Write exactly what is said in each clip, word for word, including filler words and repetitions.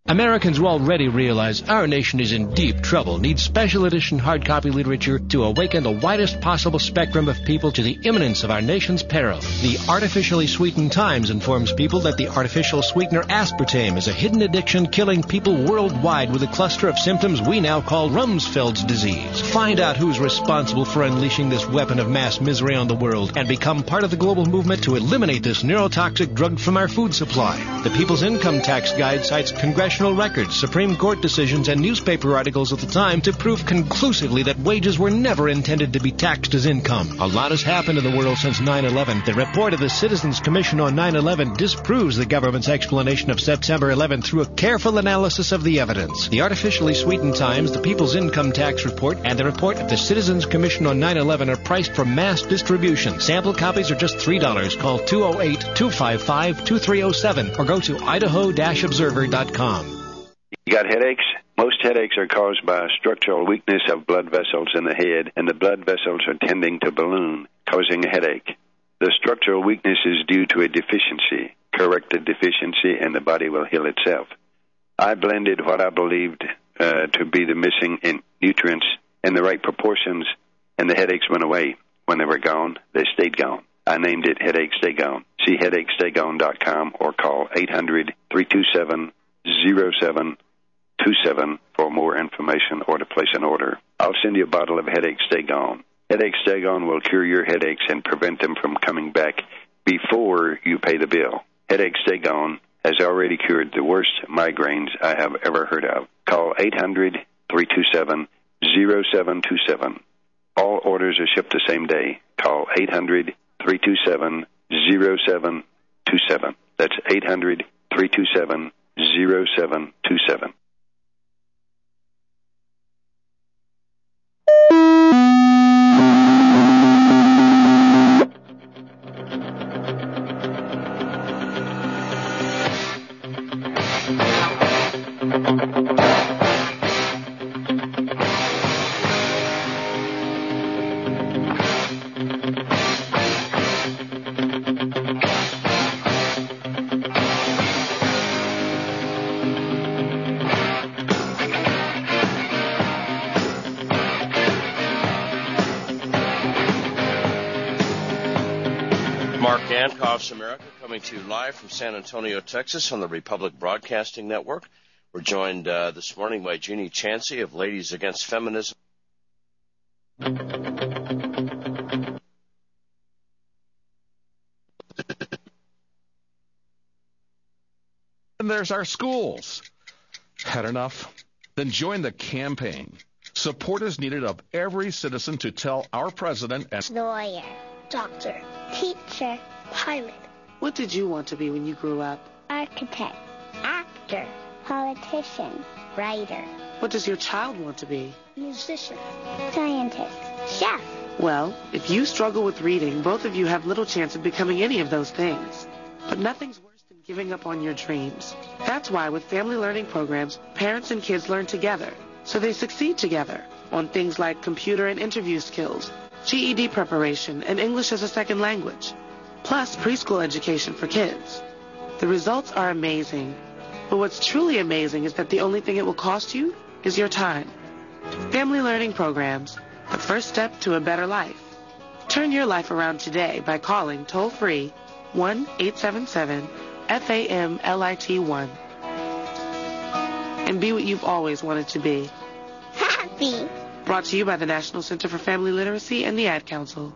Americans will already realize our nation is in deep trouble, needs special edition hard copy literature to awaken the widest possible spectrum of people to the imminence of our nation's peril. The Artificially Sweetened Times informs people that the artificial sweetener aspartame is a hidden addiction killing people worldwide with a cluster of symptoms we now call Rumsfeld's disease. Find out who's responsible for unleashing this weapon of mass misery on the world and become part of the global movement to eliminate this neurotoxic drug from our food supply. The People's Income Tax Guide cites congressional records, Supreme Court decisions, and newspaper articles of the time to prove conclusively that wages were never intended to be taxed as income. A lot has happened in the world since nine eleven. The report of the Citizens Commission on nine eleven disproves the government's explanation of September eleventh through a careful analysis of the evidence. The Artificially Sweetened Times, the People's Income Tax Report, and the report of the Citizens Commission on nine eleven are priced for mass distribution. Sample copies are just three dollars. Call two oh eight, two five five, two three oh seven or go to idaho dash observer dot com. You got headaches? Most headaches are caused by a structural weakness of blood vessels in the head, and the blood vessels are tending to balloon, causing a headache. The structural weakness is due to a deficiency. Correct the deficiency, and the body will heal itself. I blended what I believed uh, to be the missing in nutrients in the right proportions, and the headaches went away. When they were gone, they stayed gone. I named it Headache Stay Gone. See headache stay gone dot com or call eight hundred, three two seven, zero seven two seven for more information or to place an order. I'll send you a bottle of Headache Stay Gone. Headache Stay Gone will cure your headaches and prevent them from coming back before you pay the bill. Headache Stay Gone has already cured the worst migraines I have ever heard of. Call eight hundred, three two seven, zero seven two seven. All orders are shipped the same day. Call eight hundred, three two seven, zero seven two seven. That's eight hundred, three two seven, zero seven two seven. America, coming to you live from San Antonio, Texas on the Republic Broadcasting Network. We're joined uh, this morning by Jeannie Chansey of Ladies Against Feminism. And there's our schools. Had enough? Then join the campaign. Support is needed of every citizen to tell our president and lawyer, doctor, teacher, pilot. What did you want to be when you grew up? Architect, actor, politician, writer. What does your child want to be? Musician, scientist, chef. Well, if you struggle with reading, both of you have little chance of becoming any of those things. But nothing's worse than giving up on your dreams. That's why with family learning programs, parents and kids learn together, so they succeed together on things like computer and interview skills, G E D preparation, and English as a second language, plus preschool education for kids. The results are amazing, but what's truly amazing is that the only thing it will cost you is your time. Family learning programs, the first step to a better life. Turn your life around today by calling toll-free one eight seven seven F A M L I T one and be what you've always wanted to be. Happy. Brought to you by the National Center for Family Literacy and the Ad Council.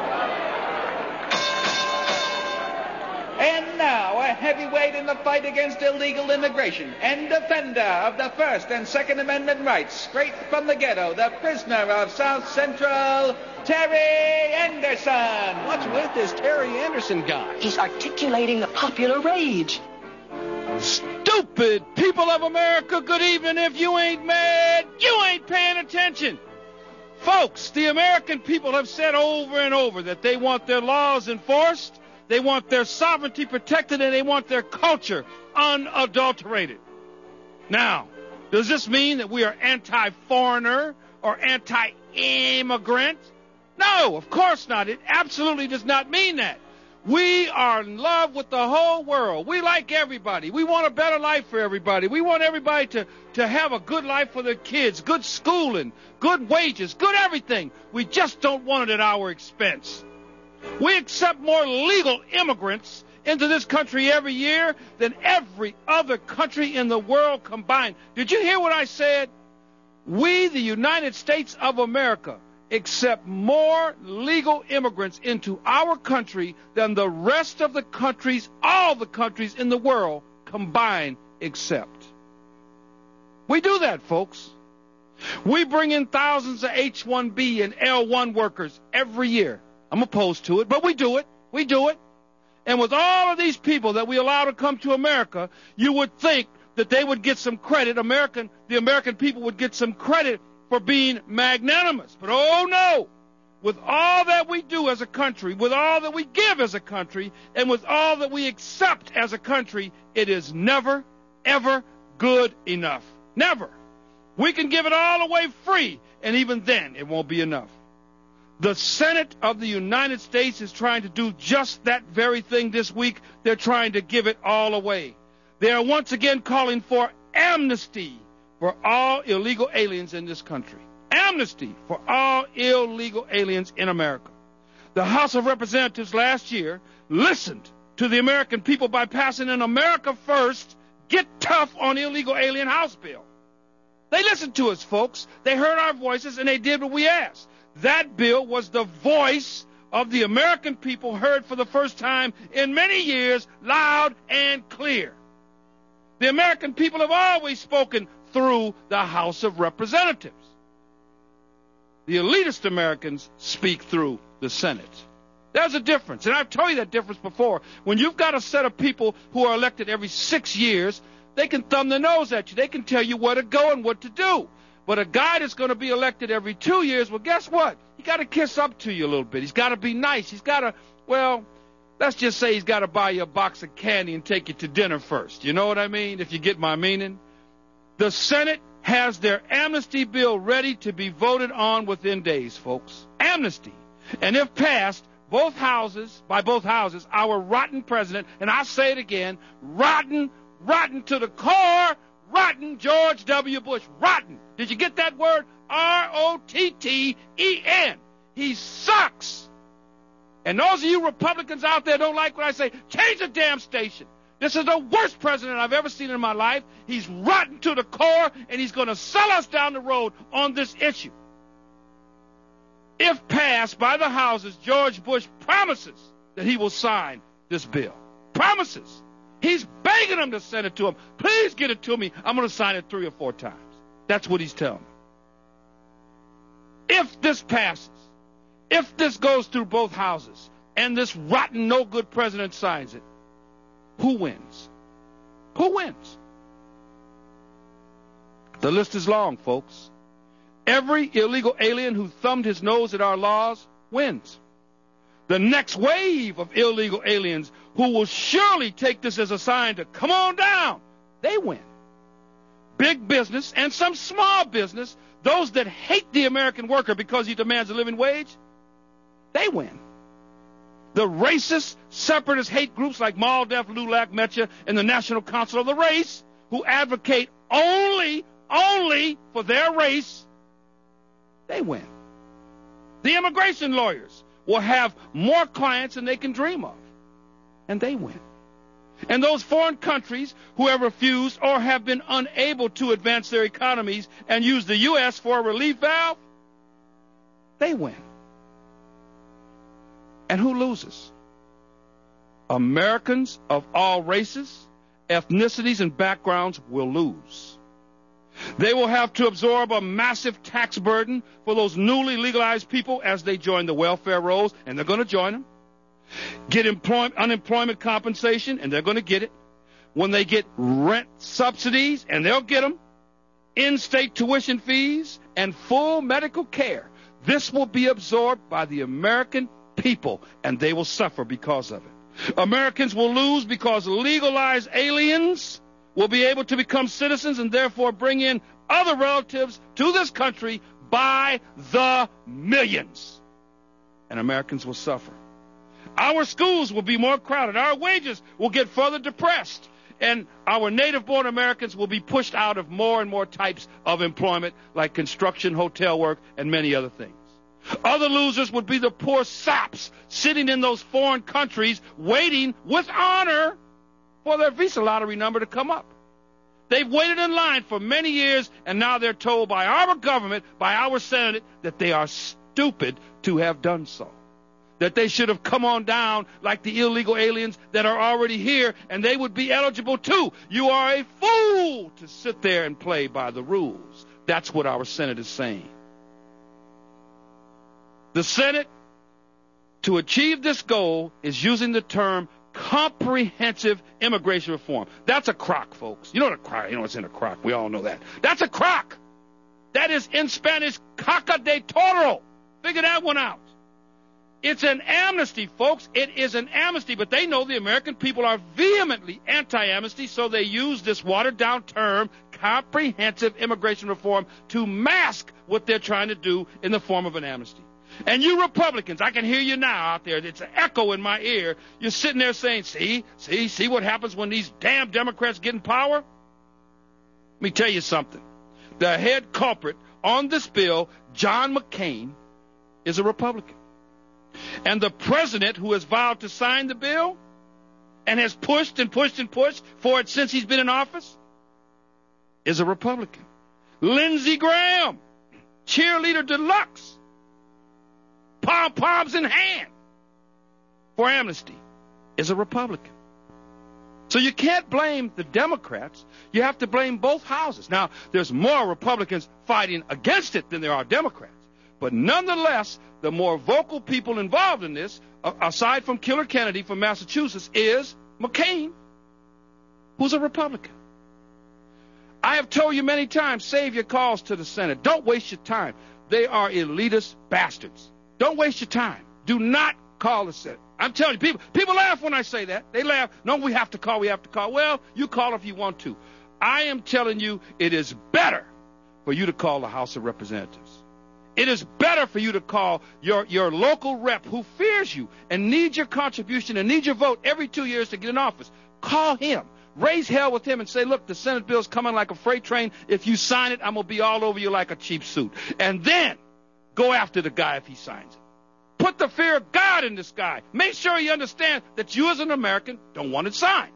And now, a heavyweight in the fight against illegal immigration and defender of the First and Second Amendment rights, straight from the ghetto, the prisoner of South Central, Terry Anderson. What's with this Terry Anderson guy? He's articulating the popular rage. Stupid people of America, good evening. If you ain't mad, you ain't paying attention. Folks, the American people have said over and over that they want their laws enforced, they want their sovereignty protected, and they want their culture unadulterated. Now, does this mean that we are anti-foreigner or anti-immigrant? No, of course not. It absolutely does not mean that. We are in love with the whole world. We like everybody. We want a better life for everybody. We want everybody to, to have a good life for their kids, good schooling, good wages, good everything. We just don't want it at our expense. We accept more legal immigrants into this country every year than every other country in the world combined. Did you hear what I said? We, the United States of America, accept more legal immigrants into our country than the rest of the countries, all the countries in the world combined accept. We do that, folks. We bring in thousands of H one B and L one workers every year. I'm opposed to it, but we do it. We do it. And with all of these people that we allow to come to America, you would think that they would get some credit. American, the American people would get some credit for being magnanimous. But oh no, with all that we do as a country, with all that we give as a country, and with all that we accept as a country, it is never, ever good enough. Never. We can give it all away free, and even then it won't be enough. The Senate of the United States is trying to do just that very thing this week. They're trying to give it all away. They are once again calling for amnesty for all illegal aliens in this country. Amnesty for all illegal aliens in America. The House of Representatives last year listened to the American people by passing an America First, Get Tough on Illegal Alien House bill. They listened to us, folks. They heard our voices, and they did what we asked. That bill was the voice of the American people heard for the first time in many years, loud and clear. The American people have always spoken through the House of Representatives. The elitist Americans speak through the Senate. There's a difference, and I've told you that difference before. When you've got a set of people who are elected every six years, they can thumb their nose at you. They can tell you where to go and what to do. But a guy that's going to be elected every two years, well, guess what? He got to kiss up to you a little bit. He's got to be nice. He's got to, well, let's just say he's got to buy you a box of candy and take you to dinner first. You know what I mean, if you get my meaning? The Senate has their amnesty bill ready to be voted on within days, folks. Amnesty. And if passed, both houses, by both houses, our rotten president, and I say it again, rotten, rotten to the core, rotten George W. Bush. Rotten. Did you get that word? R O T T E N. He sucks. And those of you Republicans out there don't like what I say, change the damn station. This is the worst president I've ever seen in my life. He's rotten to the core, and he's going to sell us down the road on this issue. If passed by the houses, George Bush promises that he will sign this bill. Promises. He's begging them to send it to him. Please get it to me. I'm going to sign it three or four times. That's what he's telling me. If this passes, if this goes through both houses, and this rotten, no-good president signs it, who wins? Who wins? The list is long, folks. Every illegal alien who thumbed his nose at our laws wins. The next wave of illegal aliens who will surely take this as a sign to come on down, they win. Big business and some small business, those that hate the American worker because he demands a living wage, they win. The racist, separatist hate groups like MALDEF, LULAC, METCHA, and the National Council of the Race, who advocate only, only for their race, they win. The immigration lawyers will have more clients than they can dream of, and they win. And those foreign countries who have refused or have been unable to advance their economies and use the U S for a relief valve, they win. And who loses? Americans of all races, ethnicities, and backgrounds will lose. They will have to absorb a massive tax burden for those newly legalized people as they join the welfare rolls, and they're going to join them. Get employ- unemployment compensation, and they're going to get it. When they get rent subsidies, and they'll get them. In-state tuition fees and full medical care. This will be absorbed by the American people, and they will suffer because of it. Americans will lose because legalized aliens will be able to become citizens and therefore bring in other relatives to this country by the millions. And Americans will suffer. Our schools will be more crowded. Our wages will get further depressed. And our native-born Americans will be pushed out of more and more types of employment, like construction, hotel work, and many other things. Other losers would be the poor saps sitting in those foreign countries waiting with honor for their visa lottery number to come up. They've waited in line for many years, and now they're told by our government, by our Senate, that they are stupid to have done so. That they should have come on down like the illegal aliens that are already here, and they would be eligible too. You are a fool to sit there and play by the rules. That's what our Senate is saying. The Senate, to achieve this goal, is using the term comprehensive immigration reform. That's a crock, folks. You know what a crock, you know what's in a crock. We all know that. That's a crock. That is, in Spanish, caca de toro. Figure that one out. It's an amnesty, folks. It is an amnesty, but they know the American people are vehemently anti-amnesty, so they use this watered-down term, comprehensive immigration reform, to mask what they're trying to do in the form of an amnesty. And you Republicans, I can hear you now out there. It's an echo in my ear. You're sitting there saying, see, see, see what happens when these damn Democrats get in power? Let me tell you something. The head culprit on this bill, John McCain, is a Republican. And the president who has vowed to sign the bill and has pushed and pushed and pushed for it since he's been in office is a Republican. Lindsey Graham, cheerleader deluxe, pom-poms in hand for amnesty, is a Republican. So you can't blame the Democrats. You have to blame both houses. Now, there's more Republicans fighting against it than there are Democrats. But nonetheless, the more vocal people involved in this, aside from Killer Kennedy from Massachusetts, is McCain, who's a Republican. I have told you many times, save your calls to the Senate. Don't waste your time. They are elitist bastards. Don't waste your time. Do not call the Senate. I'm telling you, people, people laugh when I say that. They laugh. No, we have to call, we have to call. Well, you call if you want to. I am telling you, it is better for you to call the House of Representatives. It is better for you to call your, your local rep who fears you and needs your contribution and needs your vote every two years to get in office. Call him. Raise hell with him and say, look, the Senate bill's coming like a freight train. If you sign it, I'm going to be all over you like a cheap suit. And then go after the guy if he signs it. Put the fear of God in this guy. Make sure he understands that you as an American don't want it signed.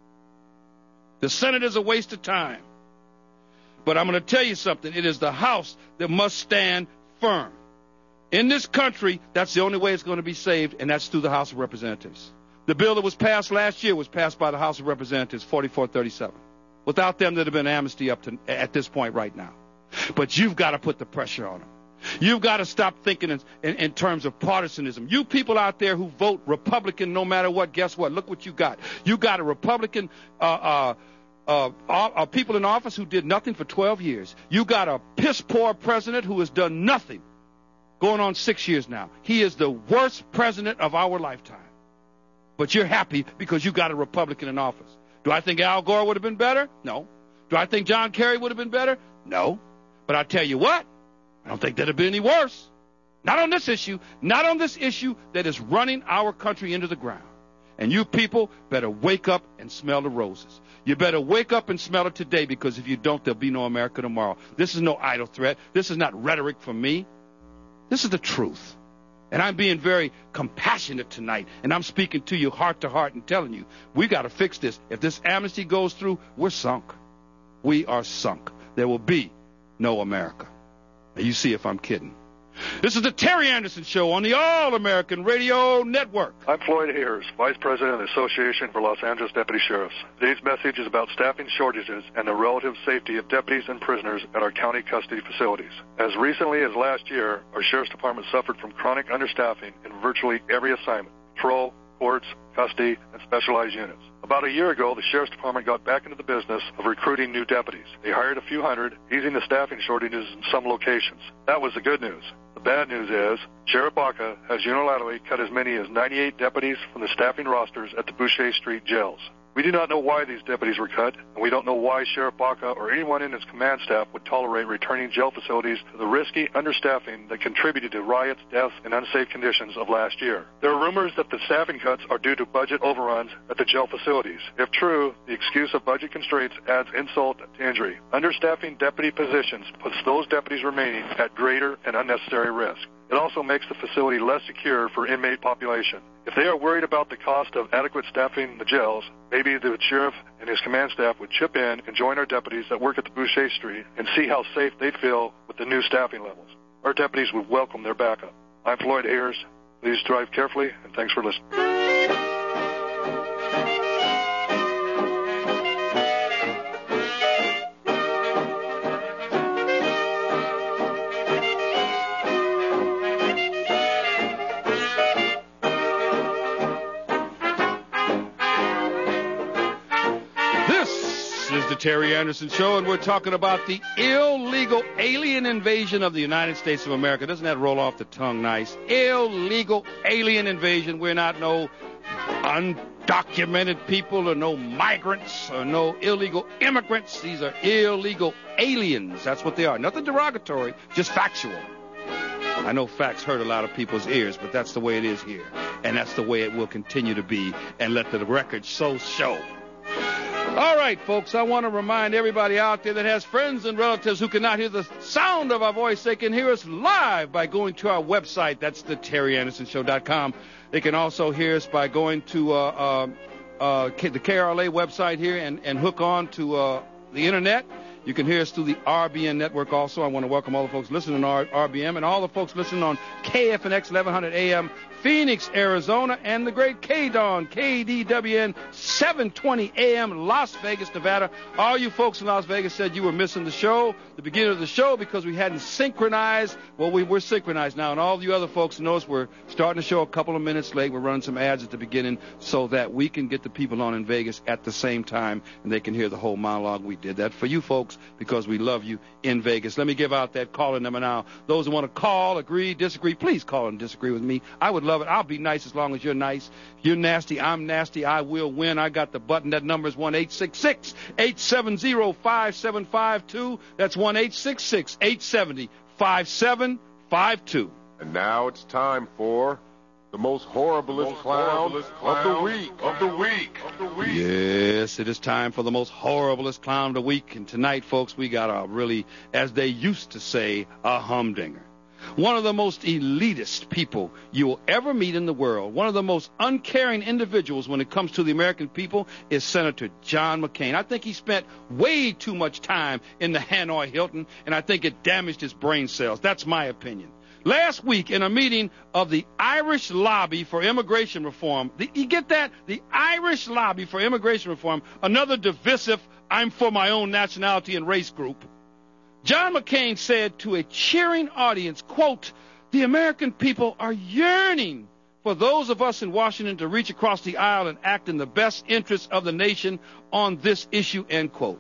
The Senate is a waste of time. But I'm going to tell you something. It is the House that must stand firm. In this country, that's the only way it's going to be saved, and that's through the House of Representatives. The bill that was passed last year was passed by the House of Representatives, forty-four thirty-seven. Without them, there'd have been amnesty up to at this point right now. But you've got to put the pressure on them. You've got to stop thinking in, in, in terms of partisanism. You people out there who vote Republican no matter what, guess what? Look what you got. You got a Republican uh, uh, uh, uh, people in office who did nothing for twelve years. You got a piss-poor president who has done nothing, going on six years now. He is the worst president of our lifetime. But you're happy because you got a Republican in office. Do I think Al Gore would have been better? No. Do I think John Kerry would have been better? No. But I tell you what, I don't think that would be any worse. Not on this issue. Not on this issue that is running our country into the ground. And you people better wake up and smell the roses. You better wake up and smell it today, because if you don't, there'll be no America tomorrow. This is no idle threat. This is not rhetoric from me. This is the truth. And I'm being very compassionate tonight, and I'm speaking to you heart to heart and telling you, we got to fix this. If this amnesty goes through, we're sunk. We are sunk. There will be no America. Now, you see if I'm kidding. This is the Terry Anderson Show on the All-American Radio Network. I'm Floyd Ayers, Vice President of the Association for Los Angeles Deputy Sheriffs. Today's message is about staffing shortages and the relative safety of deputies and prisoners at our county custody facilities. As recently as last year, our Sheriff's Department suffered from chronic understaffing in virtually every assignment: patrol, courts, custody, and specialized units. About a year ago, the Sheriff's Department got back into the business of recruiting new deputies. They hired a few hundred, easing the staffing shortages in some locations. That was the good news. The bad news is, Sheriff Baca has unilaterally cut as many as ninety-eight deputies from the staffing rosters at the Boucher Street jails. We do not know why these deputies were cut, and we don't know why Sheriff Baca or anyone in his command staff would tolerate returning jail facilities to the risky understaffing that contributed to riots, deaths, and unsafe conditions of last year. There are rumors that the staffing cuts are due to budget overruns at the jail facilities. If true, the excuse of budget constraints adds insult to injury. Understaffing deputy positions puts those deputies remaining at greater and unnecessary risk. It also makes the facility less secure for inmate population. If they are worried about the cost of adequate staffing in the jails, maybe the sheriff and his command staff would chip in and join our deputies that work at the Boucher Street and see how safe they feel with the new staffing levels. Our deputies would welcome their backup. I'm Floyd Ayers. Please drive carefully, and thanks for listening. Terry Anderson Show, and we're talking about the illegal alien invasion of the United States of America. Doesn't that roll off the tongue nice? Illegal alien invasion. We're not no undocumented people or no migrants or no illegal immigrants. These are illegal aliens. That's what they are. Nothing derogatory, just factual. I know facts hurt a lot of people's ears, but that's the way it is here. And that's the way it will continue to be, and let the record so show. All right, folks, I want to remind everybody out there that has friends and relatives who cannot hear the sound of our voice, they can hear us live by going to our website. That's the terry anderson show dot com. They can also hear us by going to uh, uh, uh, the K R L A website here and, and hook on to uh, the Internet. You can hear us through the R B N network also. I want to welcome all the folks listening on R B M and all the folks listening on K F N X eleven hundred A M, Phoenix, Arizona, and the great K-Dawn, K D W N seven twenty A M, Las Vegas, Nevada. All you folks in Las Vegas said you were missing the show, the beginning of the show, because we hadn't synchronized. Well, we were synchronized now, and all you other folks notice we're starting the show a couple of minutes late. We're running some ads at the beginning so that we can get the people on in Vegas at the same time, and they can hear the whole monologue. We did that for you folks because we love you in Vegas. Let me give out that calling number now. Those who want to call, agree, disagree, please call and disagree with me. I would love it. I'll be nice as long as you're nice. If you're nasty, I'm nasty. I will win. I got the button. That number is one eight six six, eight seven zero, five seven five two. That's one eight six six, eight seven zero, five seven five two. And now it's time for the most horriblest, most clown, horriblest clown of the week. Of the week. Of the week. Yes, it is time for the most horriblest clown of the week. And tonight, folks, we got a really, as they used to say, a humdinger. One of the most elitist people you will ever meet in the world, one of the most uncaring individuals when it comes to the American people, is Senator John McCain. I think he spent way too much time in the Hanoi Hilton, and I think it damaged his brain cells. That's my opinion. Last week, in a meeting of the Irish Lobby for Immigration Reform, the, you get that? The Irish Lobby for Immigration Reform, another divisive, I'm for my own nationality and race group, John McCain said to a cheering audience, quote, "The American people are yearning for those of us in Washington to reach across the aisle and act in the best interest of the nation on this issue," end quote.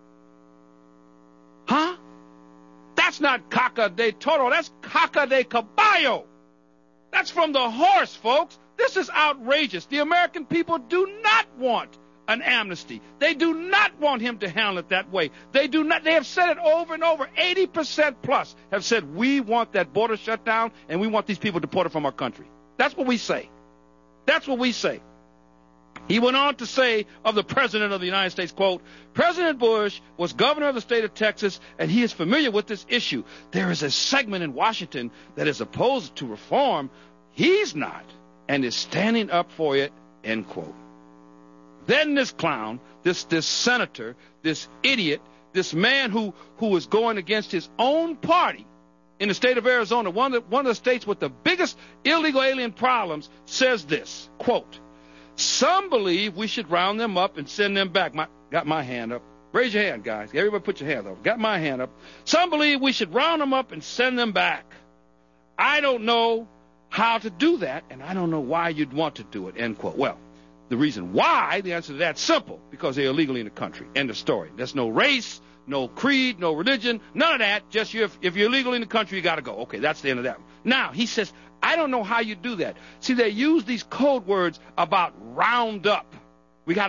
Huh? That's not caca de toro. That's caca de caballo. That's from the horse, folks. This is outrageous. The American people do not want an amnesty. They do not want him to handle it that way. They do not. They have said it over and over. eighty percent plus have said we want that border shut down and we want these people deported from our country. That's what we say. That's what we say. He went on to say of the President of the United States, quote, "President Bush was governor of the state of Texas, and he is familiar with this issue. There is a segment in Washington that is opposed to reform. He's not, and is standing up for it," end quote. Then this clown, this this senator, this idiot, this man who, who is going against his own party in the state of Arizona, one of the, one of the states with the biggest illegal alien problems, says this, quote, "Some believe we should round them up and send them back." My, got my hand up. Raise your hand, guys. Everybody put your hand up. Got my hand up. "Some believe we should round them up and send them back. I don't know how to do that, and I don't know why you'd want to do it," end quote. Well, the reason why, the answer to that's simple, because they're illegally in the country. End of story. There's no race, no creed, no religion, none of that. Just you, if, if you're illegal in the country, you got to go. Okay, that's the end of that. Now, he says, I don't know how you do that. See, they use these code words about round up. We got to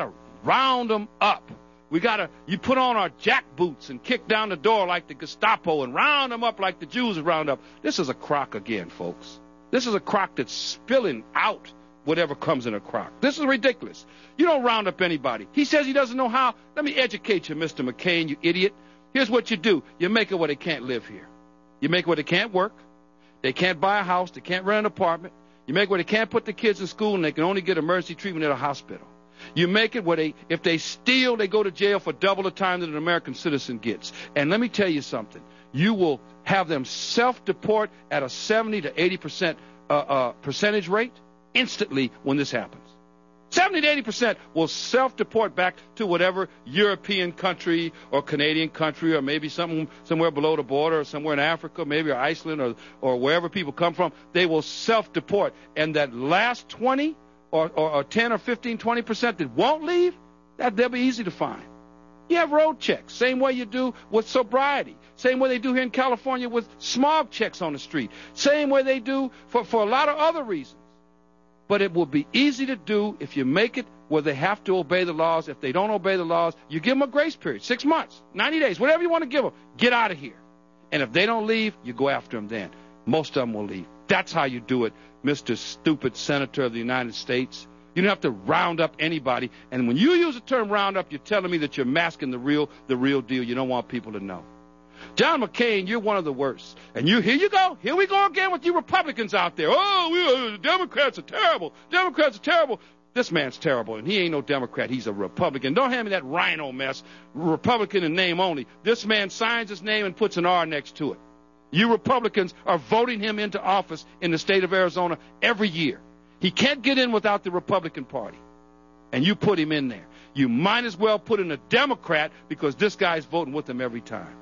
round them up. We got to, you put on our jack boots and kick down the door like the Gestapo and round them up like the Jews round up. This is a crock again, folks. This is a crock that's spilling out whatever comes in a crock. This is ridiculous. You don't round up anybody. He says he doesn't know how. Let me educate you, Mister McCain, you idiot. Here's what you do. You make it where they can't live here. You make it where they can't work. They can't buy a house. They can't rent an apartment. You make it where they can't put the kids in school and they can only get emergency treatment at a hospital. You make it where they, if they steal, they go to jail for double the time that an American citizen gets. And let me tell you something. You will have them self-deport at a seventy to eighty percent uh, uh, percentage rate instantly when this happens. seventy to eighty percent will self-deport back to whatever European country or Canadian country or maybe something somewhere below the border or somewhere in Africa, maybe or Iceland or, or wherever people come from. They will self-deport. And that last twenty Or, or, or ten or fifteen, twenty percent that won't leave, that they'll be easy to find. You have road checks, same way you do with sobriety, same way they do here in California with smog checks on the street, same way they do for, for a lot of other reasons. But it will be easy to do if you make it where they have to obey the laws. If they don't obey the laws, you give them a grace period, six months, ninety days, whatever you want to give them. Get out of here. And if they don't leave, you go after them then. Most of them will leave. That's how you do it, Mister Stupid Senator of the United States. You don't have to round up anybody. And when you use the term round up, you're telling me that you're masking the real, the real deal. You don't want people to know. John McCain, you're one of the worst. And you, here you go. Here we go again with you Republicans out there. Oh, we, uh, Democrats are terrible. Democrats are terrible. This man's terrible, and he ain't no Democrat. He's a Republican. Don't hand me that rhino mess, Republican in name only. This man signs his name and puts an R next to it. You Republicans are voting him into office in the state of Arizona every year. He can't get in without the Republican Party. And you put him in there. You might as well put in a Democrat because this guy's voting with him every time.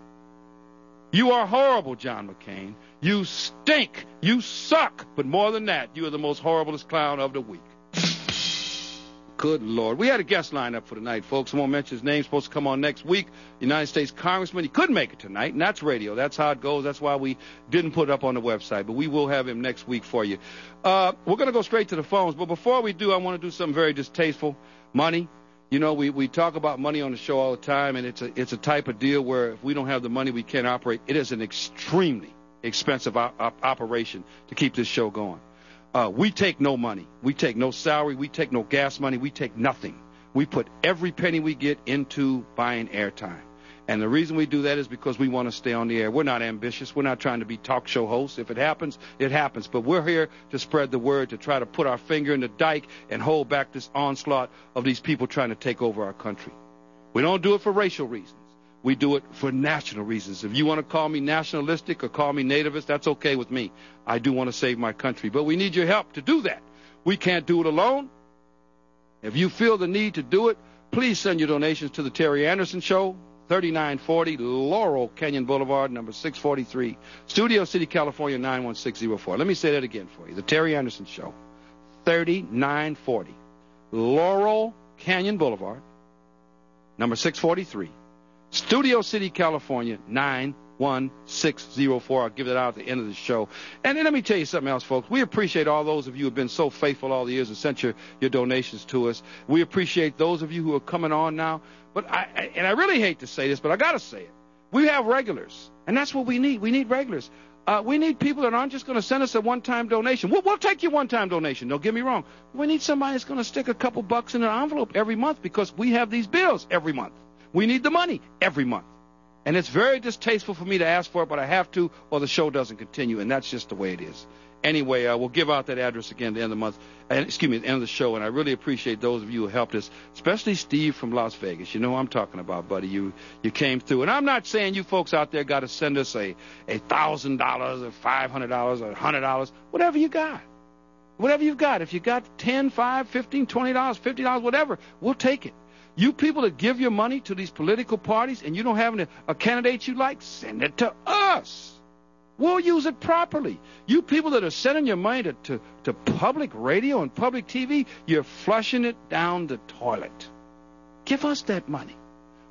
You are horrible, John McCain. You stink. You suck. But more than that, you are the most horriblest clown of the week. Good Lord. We had a guest lined up for tonight, folks. I won't mention his name. He's supposed to come on next week. United States Congressman. He couldn't make it tonight, and that's radio. That's how it goes. That's why we didn't put it up on the website. But we will have him next week for you. Uh, we're going to go straight to the phones. But before we do, I want to do something very distasteful. Money. You know, we, we talk about money on the show all the time, and it's a, it's a type of deal where if we don't have the money, we can't operate. It is an extremely expensive op- op- operation to keep this show going. Uh, we take no money. We take no salary. We take no gas money. We take nothing. We put every penny we get into buying airtime. And the reason we do that is because we want to stay on the air. We're not ambitious. We're not trying to be talk show hosts. If it happens, it happens. But we're here to spread the word, to try to put our finger in the dike and hold back this onslaught of these people trying to take over our country. We don't do it for racial reasons. We do it for national reasons. If you want to call me nationalistic or call me nativist, that's okay with me. I do want to save my country. But we need your help to do that. We can't do it alone. If you feel the need to do it, please send your donations to the Terry Anderson Show, thirty-nine forty Laurel Canyon Boulevard, number six forty-three, Studio City, California, nine one six zero four. Let me say that again for you. The Terry Anderson Show, thirty-nine forty Laurel Canyon Boulevard, number six forty-three, Studio City, California, nine one six zero four. I'll give it out at the end of the show. And then let me tell you something else, folks. We appreciate all those of you who have been so faithful all the years and sent your, your donations to us. We appreciate those of you who are coming on now. But I, I and I really hate to say this, but I got to say it. We have regulars, and that's what we need. We need regulars. Uh, we need people that aren't just going to send us a one-time donation. We'll, we'll take your one-time donation. Don't get me wrong. We need somebody that's going to stick a couple bucks in an envelope every month because we have these bills every month. We need the money every month. And it's very distasteful for me to ask for it, but I have to, or the show doesn't continue, and that's just the way it is. Anyway, uh, we'll give out that address again at the end of the month, and, excuse me, at the end of the show, and I really appreciate those of you who helped us, especially Steve from Las Vegas. You know who I'm talking about, buddy. You you came through. And I'm not saying you folks out there got to send us a a one thousand dollars or five hundred dollars or one hundred dollars, whatever you got. Whatever you've got. If you got ten, five, fifteen, twenty dollars, fifty dollars, whatever, we'll take it. You people that give your money to these political parties and you don't have a, a candidate you like, send it to us. We'll use it properly. You people that are sending your money to, to, to public radio and public T V, you're flushing it down the toilet. Give us that money.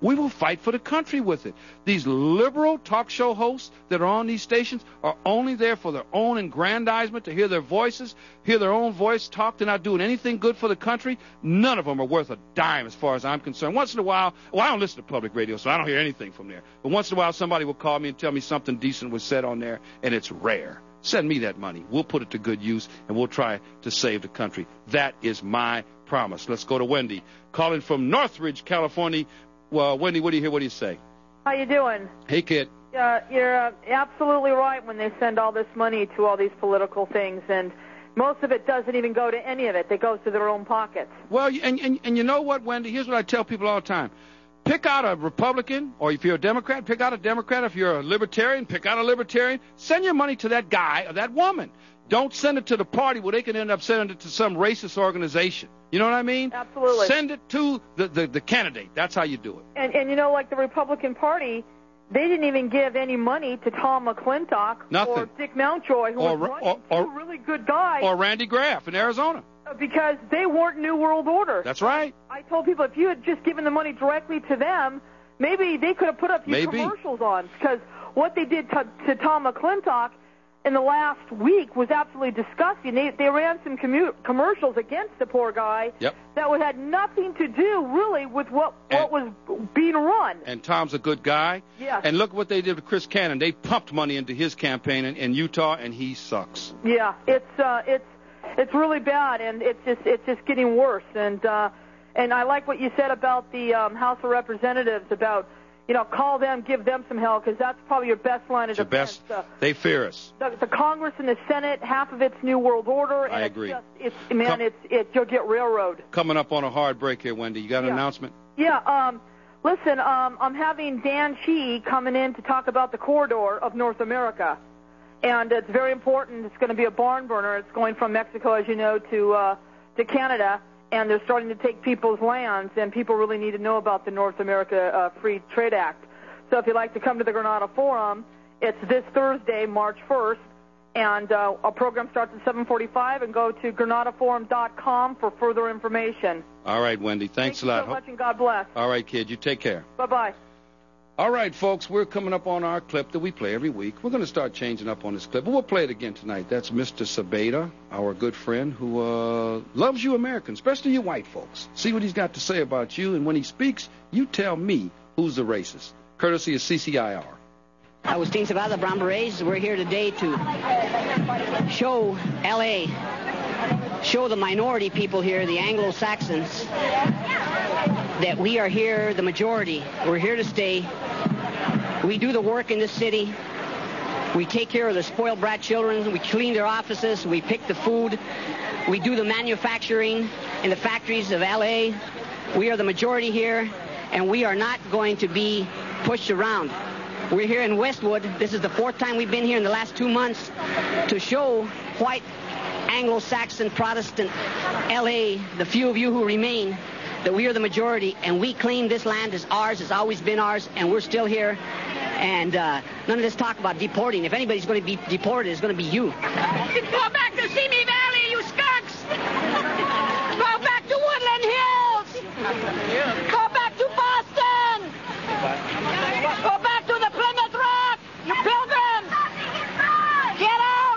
We will fight for the country with it. These liberal talk show hosts that are on these stations are only there for their own aggrandizement, to hear their voices, hear their own voice talk. They're not doing anything good for the country. None of them are worth a dime as far as I'm concerned. Once in a while, well, I don't listen to public radio, so I don't hear anything from there. But once in a while, somebody will call me and tell me something decent was said on there, and it's rare. Send me that money. We'll put it to good use, and we'll try to save the country. That is my promise. Let's go to Wendy, calling from Northridge, California. Well, Wendy, what do you hear? What do you say? How you doing? Hey, kid. Uh, you're uh, absolutely right when they send all this money to all these political things, and most of it doesn't even go to any of it. It goes to their own pockets. Well, and, and, and you know what, Wendy? Here's what I tell people all the time. Pick out a Republican, or if you're a Democrat, pick out a Democrat. If you're a Libertarian, pick out a Libertarian. Send your money to that guy or that woman. Don't send it to the party where they can end up sending it to some racist organization. You know what I mean? Absolutely. Send it to the, the, the candidate. That's how you do it. And, and, you know, like the Republican Party, they didn't even give any money to Tom McClintock Nothing. or Dick Mountjoy, who or, was running, or, or, two really good guys. Or Randy Graff in Arizona. Because they weren't New World Order. That's right. I told people if you had just given the money directly to them, maybe they could have put up these maybe. commercials on. Because what they did to, to Tom McClintock in the last week was absolutely disgusting. They, they ran some commu- commercials against the poor guy yep. that would, had nothing to do, really, with what, what was being run. And Tom's a good guy. Yes. And look what they did with Chris Cannon. They pumped money into his campaign in, in Utah, and he sucks. Yeah, it's uh, it's it's really bad, and it's just it's just getting worse. And uh, and I like what you said about the um, House of Representatives about, you know, call them, give them some hell, because that's probably your best line of it's defense. Your best. Uh, they fear us. The, the Congress and the Senate, half of it's New World Order. And I agree. It's, just, it's man, Com- it's it. You'll get railroad. Coming up on a hard break here, Wendy. You got an yeah. announcement? Yeah. Um, listen, um, I'm having Dan Chi coming in to talk about the corridor of North America, and it's very important. It's going to be a barn burner. It's going from Mexico, as you know, to uh, to Canada. And they're starting to take people's lands, and people really need to know about the North America uh, Free Trade Act. So if you'd like to come to the Granada Forum, it's this Thursday, March first, and uh, our program starts at seven forty-five, and go to granada forum dot com for further information. All right, Wendy. Thanks Thank a lot. Thank you so much, and God bless. All right, kid. You take care. Bye-bye. All right, folks, we're coming up on our clip that we play every week. We're going to start changing up on this clip, but we'll play it again tonight. That's Mister Sabeda, our good friend who uh, loves you Americans, especially you white folks. See what he's got to say about you, and when he speaks, you tell me who's the racist, courtesy of C C I R. Agustin Sabeda, Brown Berets. We're here today to show L A, show the minority people here, the Anglo-Saxons, that we are here, the majority. We're here to stay. We do the work in this city. We take care of the spoiled brat children. We clean their offices. We pick the food. We do the manufacturing in the factories of L A. We are the majority here, and we are not going to be pushed around. We're here in Westwood. This is the fourth time we've been here in the last two months to show white Anglo-Saxon Protestant L A, the few of you who remain, that we are the majority, and we claim this land as ours. It's always been ours, and we're still here. And uh, none of this talk about deporting. If anybody's going to be deported, it's going to be you. Go back to Simi Valley, you skunks! Go back to Woodland Hills! Go back to Boston! Go back to the Plymouth Rock, you pilgrims! Get out!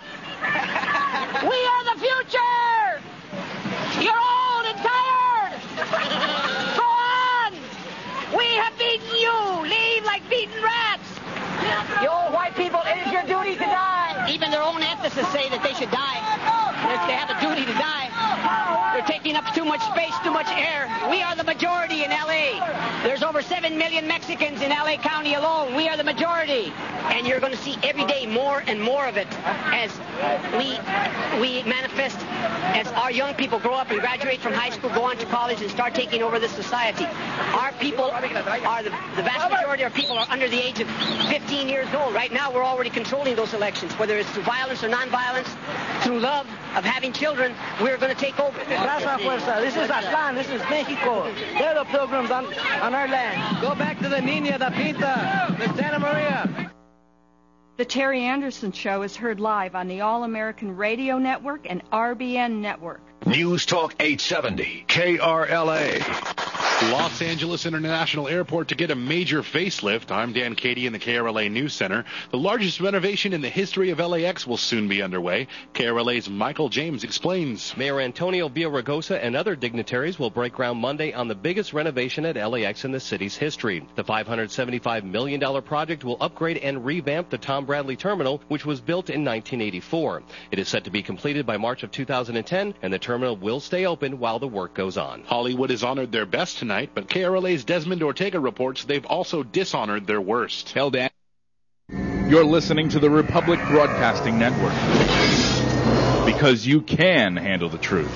We are the future! You're old and tired! Go on! We have beaten you! Leave like beaten rats! You old white people, it is your duty to die! Even their own ethicists say that they should die. They have a duty to die. They're taking up too much space, too much air. We are the majority in L A. There's over seven million Mexicans in L A County alone. We are the majority. And you're going to see every day more and more of it as we we manifest, as our young people grow up and graduate from high school, go on to college, and start taking over this society. Our people are, the, the vast majority of our people are under the age of fifteen years old. Right now, we're already controlling those elections, whether it's through violence or nonviolence, through love of having children. We're going to take over. Raza Fuerza. This is Aztlán. This is Mexico. They're the pilgrims on, on our land. Go back to the Nina, the Pinta, the Santa Maria. The Terry Anderson Show is heard live on the All-American Radio Network and R B N Network. News Talk eight seventy, K R L A. Los Angeles International Airport to get a major facelift. I'm Dan Cady in the K R L A News Center. The largest renovation in the history of L A X will soon be underway. K R L A's Michael James explains. Mayor Antonio Villaraigosa and other dignitaries will break ground Monday on the biggest renovation at L A X in the city's history. The five hundred seventy-five million dollars project will upgrade and revamp the Tom Bradley Terminal, which was built in nineteen eighty-four. It is set to be completed by March of two thousand ten, and the terminal will stay open while the work goes on. Hollywood has honored their best tonight, but K R L A's Desmond Ortega reports they've also dishonored their worst. Held at. You're listening to the Republic Broadcasting Network, because you can handle the truth.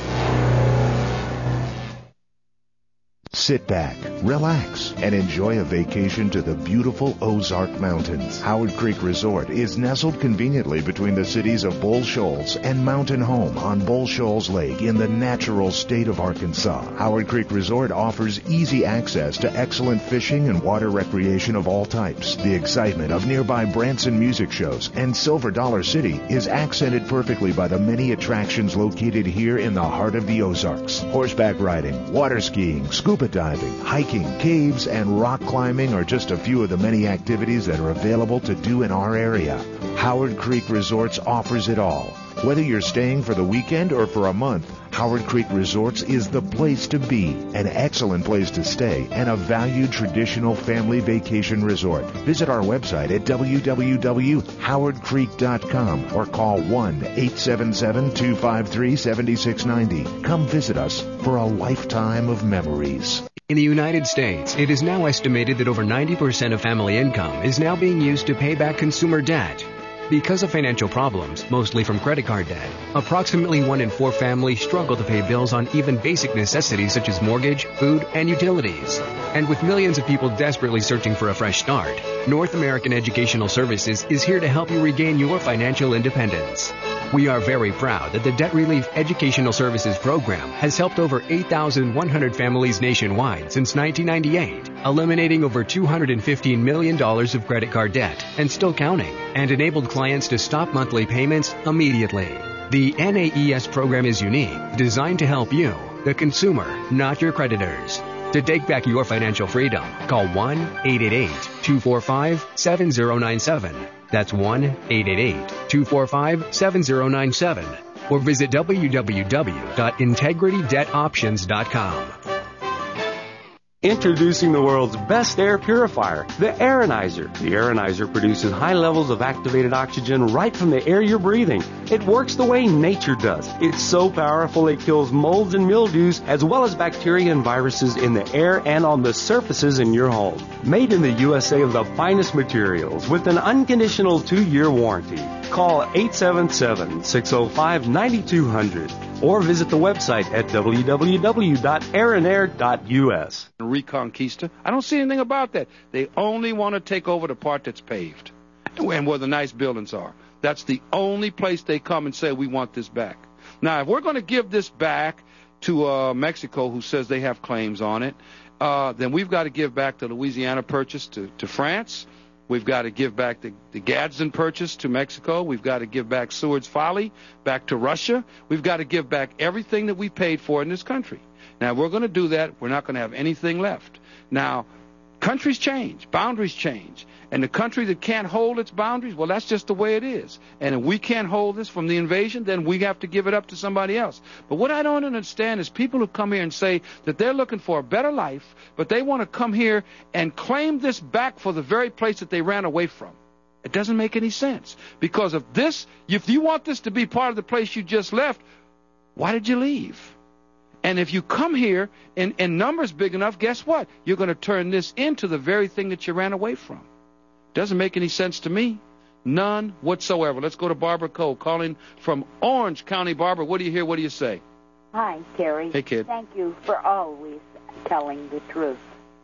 Sit back, relax, and enjoy a vacation to the beautiful Ozark Mountains. Howard Creek Resort is nestled conveniently between the cities of Bull Shoals and Mountain Home on Bull Shoals Lake in the natural state of Arkansas. Howard Creek Resort offers easy access to excellent fishing and water recreation of all types. The excitement of nearby Branson music shows and Silver Dollar City is accented perfectly by the many attractions located here in the heart of the Ozarks. Horseback riding, water skiing, scuba diving, hiking, caves, and rock climbing are just a few of the many activities that are available to do in our area. Howard Creek Resorts offers it all. Whether you're staying for the weekend or for a month, Howard Creek Resorts is the place to be, an excellent place to stay, and a valued traditional family vacation resort. Visit our website at w w w dot howard creek dot com or call one eight seven seven, two five three, seven six nine zero. Come visit us for a lifetime of memories. In the United States, it is now estimated that over ninety percent of family income is now being used to pay back consumer debt. Because of financial problems, mostly from credit card debt, approximately one in four families struggle to pay bills on even basic necessities such as mortgage, food, and utilities. And with millions of people desperately searching for a fresh start, North American Educational Services is here to help you regain your financial independence. We are very proud that the Debt Relief Educational Services Program has helped over eight thousand one hundred families nationwide since nineteen ninety-eight, eliminating over two hundred fifteen million dollars of credit card debt and still counting, and enabled clients to stop monthly payments immediately. The N A E S program is unique, designed to help you, the consumer, not your creditors. To take back your financial freedom, call one eight eight eight, two four five, seven zero nine seven. That's one eight eight eight, two four five, seven zero nine seven. Or visit w w w dot integrity debt options dot com. Introducing the world's best air purifier, the Aeronizer. The Aeronizer produces high levels of activated oxygen right from the air you're breathing. It works the way nature does. It's so powerful it kills molds and mildews as well as bacteria and viruses in the air and on the surfaces in your home. Made in the U S A of the finest materials with an unconditional two-year warranty. Call eight seven seven, six zero five, nine two zero zero or visit the website at w w w dot aeronair dot u s. Reconquista. I don't see anything about that. They only want to take over the part that's paved and where the nice buildings are. That's the only place they come and say, we want this back. Now, if we're going to give this back to uh, Mexico, who says they have claims on it, uh, then we've got to give back the Louisiana Purchase to, to France. We've got to give back the, the Gadsden Purchase to Mexico. We've got to give back Seward's Folly back to Russia. We've got to give back everything that we paid for in this country. Now, if we're going to do that, we're not going to have anything left. Now, countries change, boundaries change, and the country that can't hold its boundaries, well, that's just the way it is. And if we can't hold this from the invasion, then we have to give it up to somebody else. But what I don't understand is people who come here and say that they're looking for a better life, but they want to come here and claim this back for the very place that they ran away from. It doesn't make any sense. Because if this, if you want this to be part of the place you just left, why did you leave? And if you come here in, in numbers big enough, guess what? You're going to turn this into the very thing that you ran away from. Doesn't make any sense to me. None whatsoever. Let's go to Barbara Cole, calling from Orange County. Barbara, what do you hear? What do you say? Hi, Terry. Hey, kid. Thank you for always telling the truth.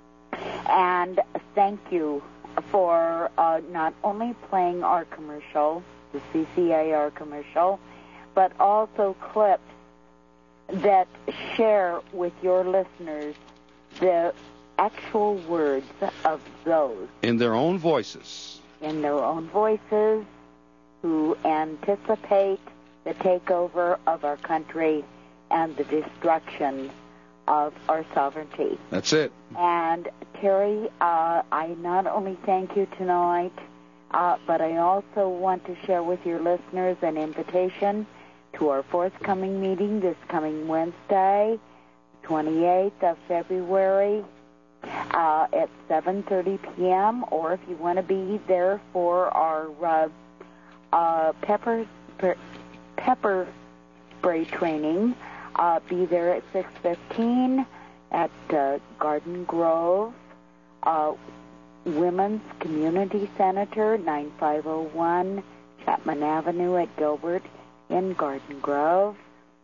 And thank you for uh, not only playing our commercial, the C C A R commercial, but also clips that share with your listeners the actual words of those in their own voices in their own voices who anticipate the takeover of our country and the destruction of our sovereignty. That's it. And, Terry, uh, I not only thank you tonight, uh, but I also want to share with your listeners an invitation to our forthcoming meeting this coming Wednesday, twenty-eighth of February, uh, at seven thirty p.m., or if you want to be there for our uh, uh, pepper, pepper spray training, uh, be there at six fifteen at uh, Garden Grove, uh, Women's Community Center, ninety-five oh one Chapman Avenue at Gilbert in Garden Grove.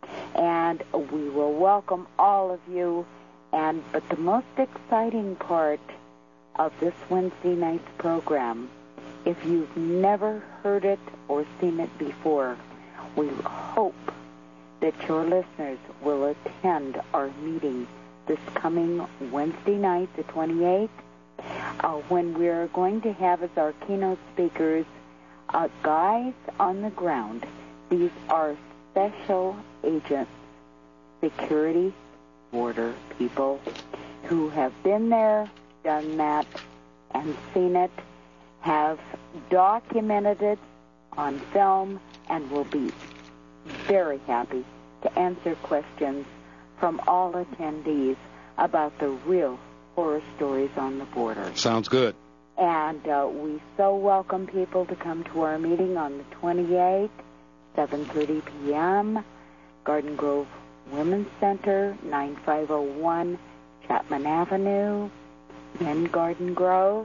And we will welcome all of you. And but the most exciting part of this Wednesday night's program, if you've never heard it or seen it before, we hope that your listeners will attend our meeting this coming Wednesday night, the twenty-eighth, uh, when we're going to have as our keynote speakers uh, guys on the ground. These are special agents, security, border people who have been there, done that, and seen it, have documented it on film, and will be very happy to answer questions from all attendees about the real horror stories on the border. Sounds good. And uh, we so welcome people to come to our meeting on the twenty-eighth, seven thirty p.m., Garden Grove Women's Center, ninety-five oh one Chapman Avenue in Garden Grove.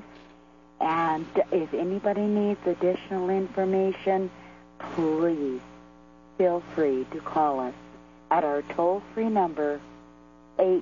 And if anybody needs additional information, please feel free to call us at our toll-free number, eight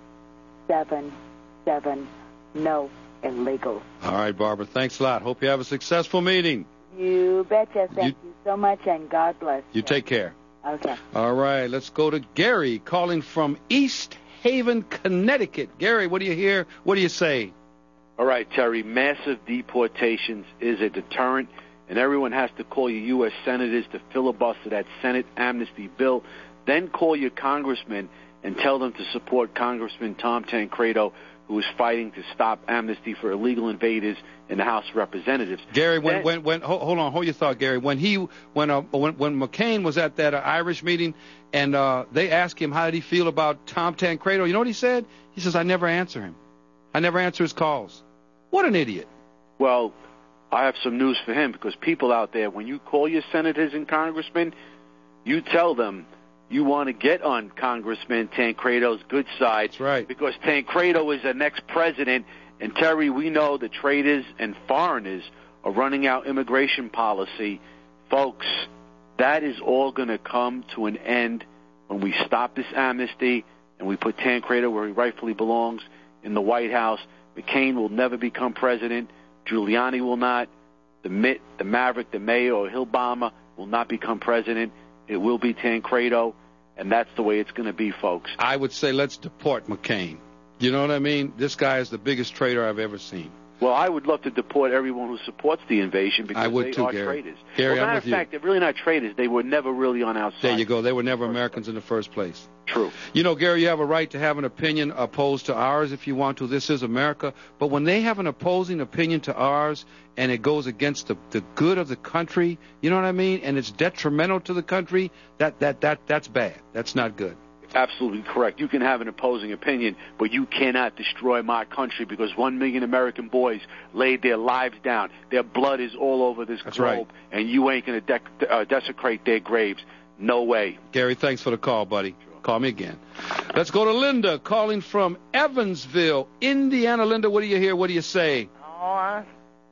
seven seven, N O illegal. All right, Barbara, thanks a lot. Hope you have a successful meeting. You betcha. Thank you, you so much, and God bless you. You take care. Okay. All right, let's go to Gary calling from East Haven, Connecticut. Gary, what do you hear? What do you say? All right, Terry, massive deportations is a deterrent, and everyone has to call your U S senators to filibuster that Senate amnesty bill. Then call your congressman and tell them to support Congressman Tom Tancredo, who is fighting to stop amnesty for illegal invaders in the House of Representatives. Gary, when then, when when hold, hold on, hold your thought, Gary. When he when uh, when when McCain was at that uh, Irish meeting, and uh, they asked him how did he feel about Tom Tancredo, you know what he said? He says, "I never answer him. I never answer his calls." What an idiot. Well, I have some news for him, because people out there, when you call your senators and congressmen, you tell them you want to get on Congressman Tancredo's good side. That's right. Because Tancredo is the next president, and Terry, we know the traitors and foreigners are running out immigration policy. Folks, that is all going to come to an end when we stop this amnesty and we put Tancredo where he rightfully belongs, in the White House. McCain will never become president. Giuliani will not. The Mitt, the Maverick, the Mayor, or Hillbama will not become president. It will be Tancredo, and that's the way it's going to be, folks. I would say let's deport McCain. You know what I mean? This guy is the biggest traitor I've ever seen. Well, I would love to deport everyone who supports the invasion, because I would they too, are Gary. traitors. Gary, well, I'm matter with of fact, you. they're really not traitors. They were never really on our side. There you go. They were never Americans in the first place. True. You know, Gary, you have a right to have an opinion opposed to ours if you want to. This is America. But when they have an opposing opinion to ours and it goes against the, the good of the country, you know what I mean, and it's detrimental to the country, that, that, that that's bad. That's not good. Absolutely correct. You can have an opposing opinion, but you cannot destroy my country, because one million American boys laid their lives down. Their blood is all over this That's globe, right. and you ain't going to de- uh, desecrate their graves. No way. Gary, thanks for the call, buddy. Sure. Call me again. Let's go to Linda calling from Evansville, Indiana. Linda, what do you hear? What do you say? Oh, I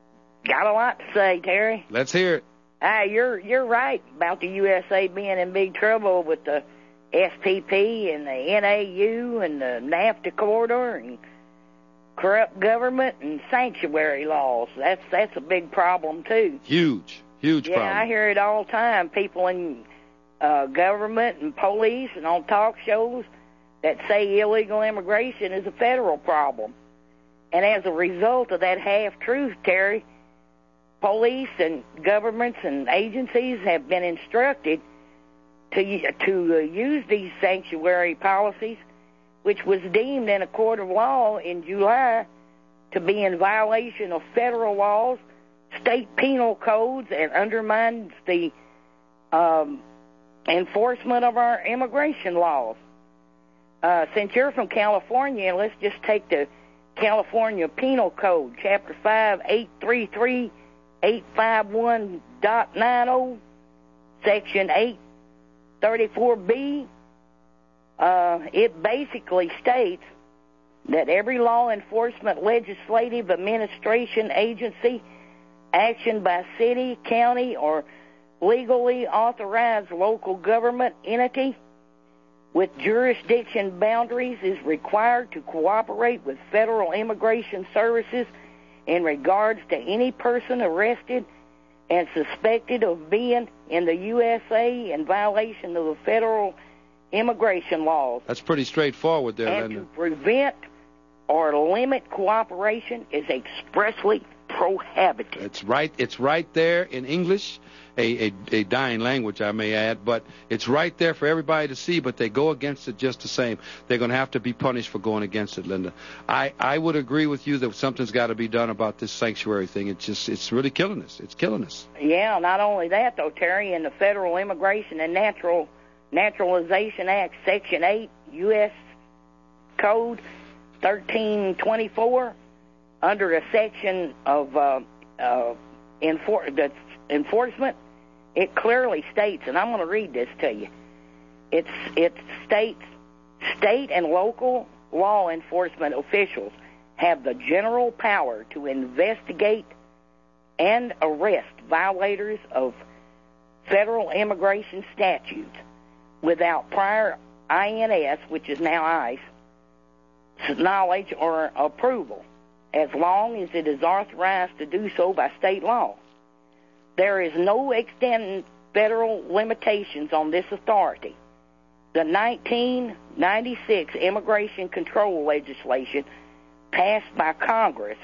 got a lot to say, Terry. Let's hear it. Ah, you're you're right about the U S A being in big trouble with the S P P and the N A U and the NAFTA corridor and corrupt government and sanctuary laws. That's that's a big problem too. Huge, huge yeah, problem. I hear it all the time. People in uh, government and police and on talk shows that say illegal immigration is a federal problem. And as a result of that half-truth, Terry, police and governments and agencies have been instructed to to uh, use these sanctuary policies which was deemed in a court of law in July to be in violation of federal laws, state penal codes, and undermines the um, enforcement of our immigration laws. Uh, since you're from California, let's just take the California Penal Code, Chapter five, eight thirty-three, eight fifty-one point ninety, Section eight thirty-four B. Uh, it basically states that every law enforcement, legislative, administration agency, action by city, county, or legally authorized local government entity with jurisdiction boundaries is required to cooperate with Federal Immigration Services in regards to any person arrested and suspected of being in the U S A in violation of the federal immigration laws. That's pretty straightforward there, And Linda. to prevent or limit cooperation is expressly prohibited. It's right. It's right there in English, a, a, a dying language, I may add, but it's right there for everybody to see, but they go against it just the same. They're going to have to be punished for going against it, Linda. I, I would agree with you that something's got to be done about this sanctuary thing. It's just, it's really killing us. It's killing us. Yeah, not only that, though, Terry, in the Federal Immigration and Natural Naturalization Act, Section eight, U S Code thirteen twenty-four, under a section of uh, uh, enfor- the enforcement, it clearly states, and I'm going to read this to you. It's, it states, state and local law enforcement officials have the general power to investigate and arrest violators of federal immigration statutes without prior I N S, which is now ICE, knowledge or approval, as long as it is authorized to do so by state law. There is no extant federal limitations on this authority. The nineteen ninety-six immigration control legislation passed by Congress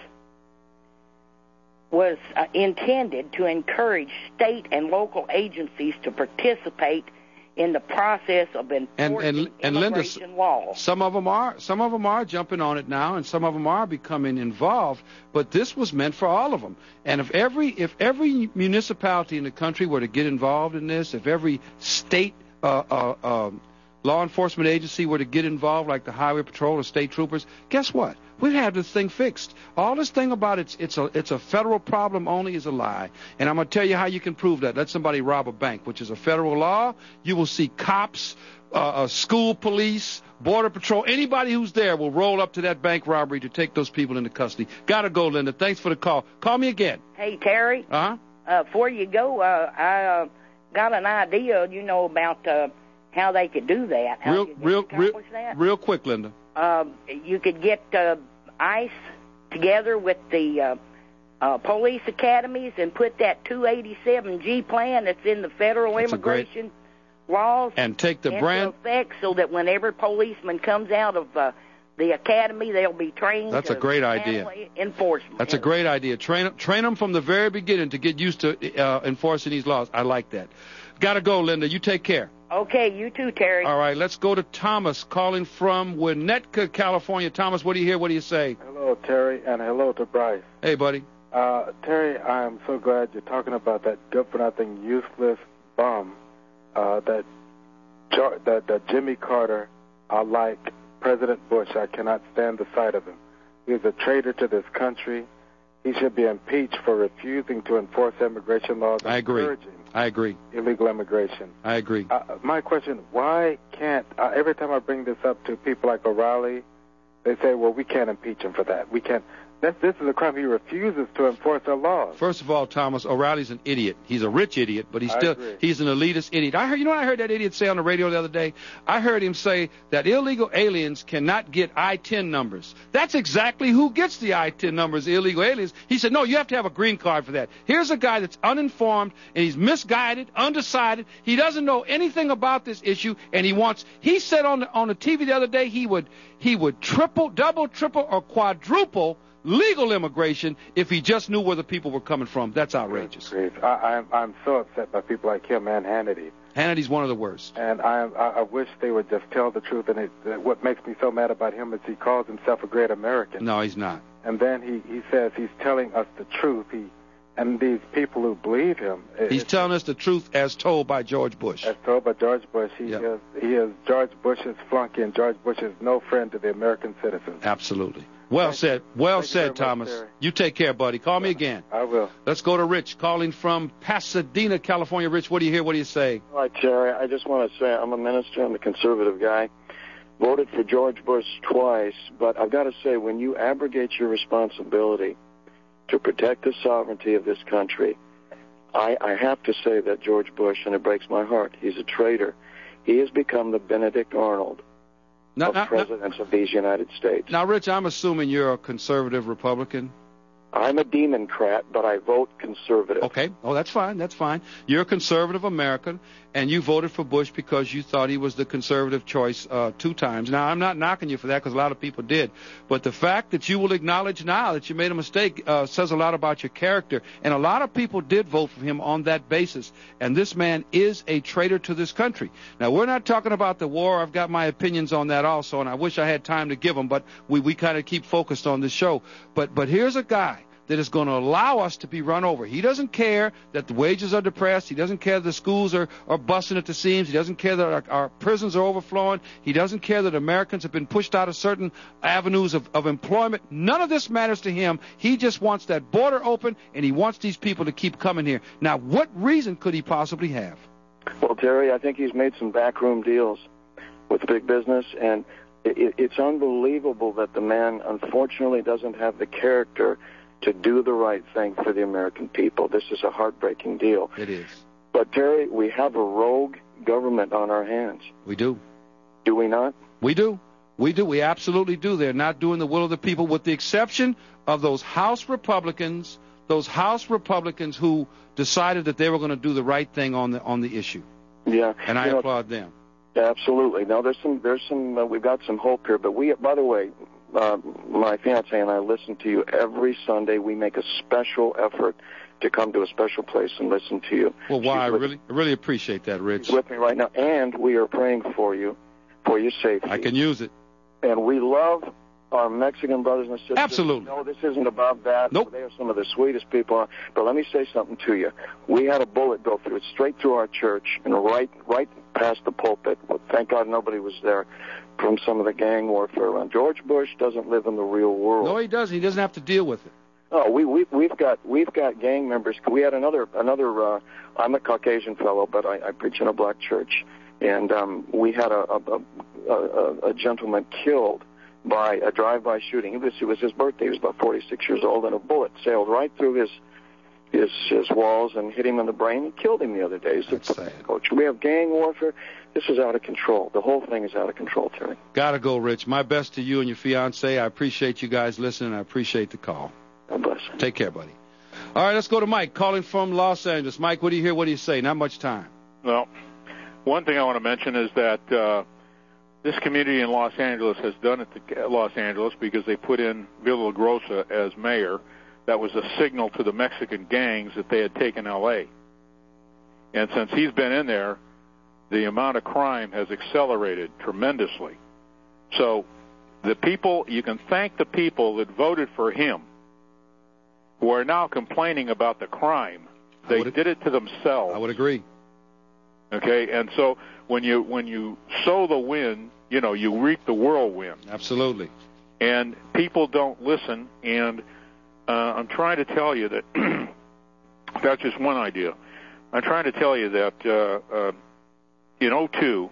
was uh, intended to encourage state and local agencies to participate in the process of enforcing And and and Linda, immigration laws. some of them are some of them are jumping on it now, and some of them are becoming involved. But this was meant for all of them. And if every if every municipality in the country were to get involved in this, if every state uh, uh, uh, law enforcement agency were to get involved, like the Highway Patrol or state troopers, guess what? We'd have this thing fixed. All this thing about it's it's a it's a federal problem only is a lie. And I'm going to tell you how you can prove that. Let somebody rob a bank, which is a federal law. You will see cops, uh, uh, school police, border patrol, anybody who's there will roll up to that bank robbery to take those people into custody. Gotta go, Linda. Thanks for the call. Call me again. Hey, Terry. Uh-huh. Uh, before you go, uh, I uh, got an idea, you know, about uh, how they could do that. How Real, you real, real, accomplish that. real quick, Linda. Uh, you could get uh, ICE together with the uh, uh, police academies and put that two eighty-seven G plan that's in the federal That's a great- immigration laws And take the into brand. effect, so that whenever policeman comes out of uh, the academy, they'll be trained. That's a to great idea. handle Enforcement. That's a great idea. Train train them from the very beginning to get used to uh, enforcing these laws. I like that. Gotta go, Linda. You take care. Okay, you too, Terry. All right, let's go to Thomas calling from Winnetka, California. Thomas, what do you hear? What do you say? Hello, Terry, and hello to Bryce. Hey, buddy. Uh, Terry, I'm so glad you're talking about that good-for-nothing, useless bum uh, that, Jar- that that Jimmy Carter. I like President Bush. I cannot stand the sight of him. He is a traitor to this country. He should be impeached for refusing to enforce immigration laws. I agree. encouraging I agree. illegal immigration. I agree. Uh, my question, why can't, uh, every time I bring this up to people like O'Reilly, they say, well, we can't impeach him for that. We can't. This, this is a crime. He refuses to enforce our laws. First of all, Thomas, O'Reilly's an idiot. He's a rich idiot, but he's I still agree. he's an elitist idiot. I heard, you know what I heard that idiot say on the radio the other day? I heard him say that illegal aliens cannot get I ten numbers. That's exactly who gets the I ten numbers, illegal aliens. He said, no, you have to have a green card for that. Here's a guy that's uninformed, and he's misguided, undecided. He doesn't know anything about this issue, and he wants, he said on the, on the T V the other day he would he would triple, double, triple, or quadruple legal immigration if he just knew where the people were coming from. That's outrageous. I, I'm, I'm so upset by people like him and Hannity. Hannity's one of the worst. And I, I, I wish they would just tell the truth. And it, what makes me so mad about him is he calls himself a great American. No, he's not. And then he, he says he's telling us the truth. He And these people who believe him. He's telling us the truth as told by George Bush. As told by George Bush. He, yep. is, he is George Bush's flunky, and George Bush is no friend to the American citizens. Absolutely. Well Thank said. Well Thank said, Thomas. Much, you take care, buddy. Call me again. I will. Let's go to Rich, calling from Pasadena, California. Rich, what do you hear? What do you say? Hi, Terry. I just want to say I'm a minister. I'm a conservative guy. Voted for George Bush twice, but I've got to say, when you abrogate your responsibility to protect the sovereignty of this country, I, I have to say that George Bush, and it breaks my heart, he's a traitor. He has become the Benedict Arnold now, of now, presidents now, of these United States. Now, Rich, I'm assuming you're a conservative Republican. I'm a Democrat, but I vote conservative. Okay. Oh, that's fine. That's fine. You're a conservative American, and you voted for Bush because you thought he was the conservative choice uh, two times. Now, I'm not knocking you for that because a lot of people did. But the fact that you will acknowledge now that you made a mistake uh, says a lot about your character. And a lot of people did vote for him on that basis. And this man is a traitor to this country. Now, we're not talking about the war. I've got my opinions on that also, and I wish I had time to give them, but we, we kind of keep focused on this show. But, but here's a guy that is going to allow us to be run over. He doesn't care that the wages are depressed. He doesn't care that the schools are, are busting at the seams. He doesn't care that our, our prisons are overflowing. He doesn't care that Americans have been pushed out of certain avenues of, of employment. None of this matters to him. He just wants that border open, and he wants these people to keep coming here. Now, what reason could he possibly have? Well, Terry, I think he's made some backroom deals with big business, and it, it's unbelievable that the man, unfortunately, doesn't have the character to do the right thing for the American people. This is a heartbreaking deal. It is. But, Terry, we have a rogue government on our hands. We do. Do we not? We do. We do. We absolutely do. They're not doing the will of the people, with the exception of those House Republicans, those House Republicans who decided that they were going to do the right thing on the on the issue. Yeah. And I you know, applaud them. Absolutely. Now, there's some, there's some, uh, we've got some hope here. But we, by the way, Uh, my fiance and I listen to you every Sunday. We make a special effort to come to a special place and listen to you. Well, why? I with, really, I really appreciate that, Rich. She's with me right now, and we are praying for you, for your safety. I can use it. And we love our Mexican brothers and sisters. Absolutely. No, this isn't about that. Nope. They are some of the sweetest people. But let me say something to you. We had a bullet go through it straight through our church and right, right past the pulpit. Thank God nobody was there. From some of the gang warfare around. George Bush doesn't live in the real world. No, he doesn't. He doesn't have to deal with it. Oh, we we we've got we've got gang members. We had another another. Uh, I'm a Caucasian fellow, but I, I preach in a black church, and um, we had a a, a a gentleman killed by a drive-by shooting. It was it was his birthday. He was about forty-six years old, and a bullet sailed right through his his his walls and hit him in the brain and killed him the other day. So, Coach, we have gang warfare. This is out of control. The whole thing is out of control, Terry. Gotta go, Rich. My best to you and your fiance. I appreciate you guys listening. I appreciate the call. God bless. Take care, buddy. All right, let's go to Mike, calling from Los Angeles. Mike, what do you hear? What do you say? Not much time. Well, one thing I want to mention is that uh, this community in Los Angeles has done it to Los Angeles because they put in Villagrosa as mayor. That was a signal to the Mexican gangs that they had taken L A. And since he's been in there, the amount of crime has accelerated tremendously. So the people, you can thank the people that voted for him, who are now complaining about the crime. They did it to themselves. I would agree. Okay, and so when you when you sow the wind, you know, you reap the whirlwind. Absolutely. And people don't listen, and uh, I'm trying to tell you that that's just one idea. I'm trying to tell you that uh, uh, in oh two,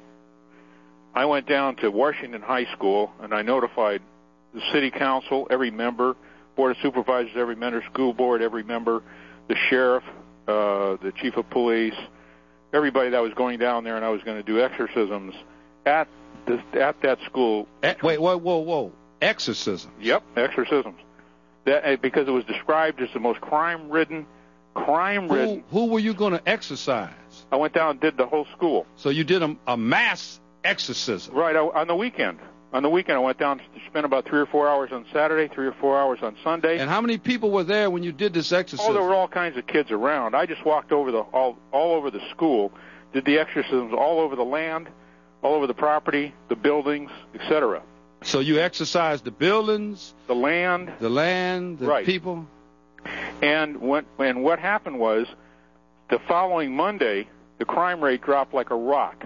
I went down to Washington High School, and I notified the city council, every member, board of supervisors, every member, school board, every member, the sheriff, uh, the chief of police, everybody that was going down there, and I was going to do exorcisms at the, at that school. Wait, whoa, whoa, whoa! Exorcism? Yep, exorcisms. That because it was described as the most crime-ridden, crime-ridden. Who, who were you going to exorcise? I went down and did the whole school. So you did a, a mass exorcism? Right, I, on the weekend. On the weekend, I went down to spend about three or four hours on Saturday, three or four hours on Sunday. And how many people were there when you did this exorcism? Oh, there were all kinds of kids around. I just walked over the all all over the school, did the exorcisms all over the land, all over the property, the buildings, et cetera. So you exorcised the buildings, the land, the land, the right. people. And what and what happened was, the following Monday, the crime rate dropped like a rock.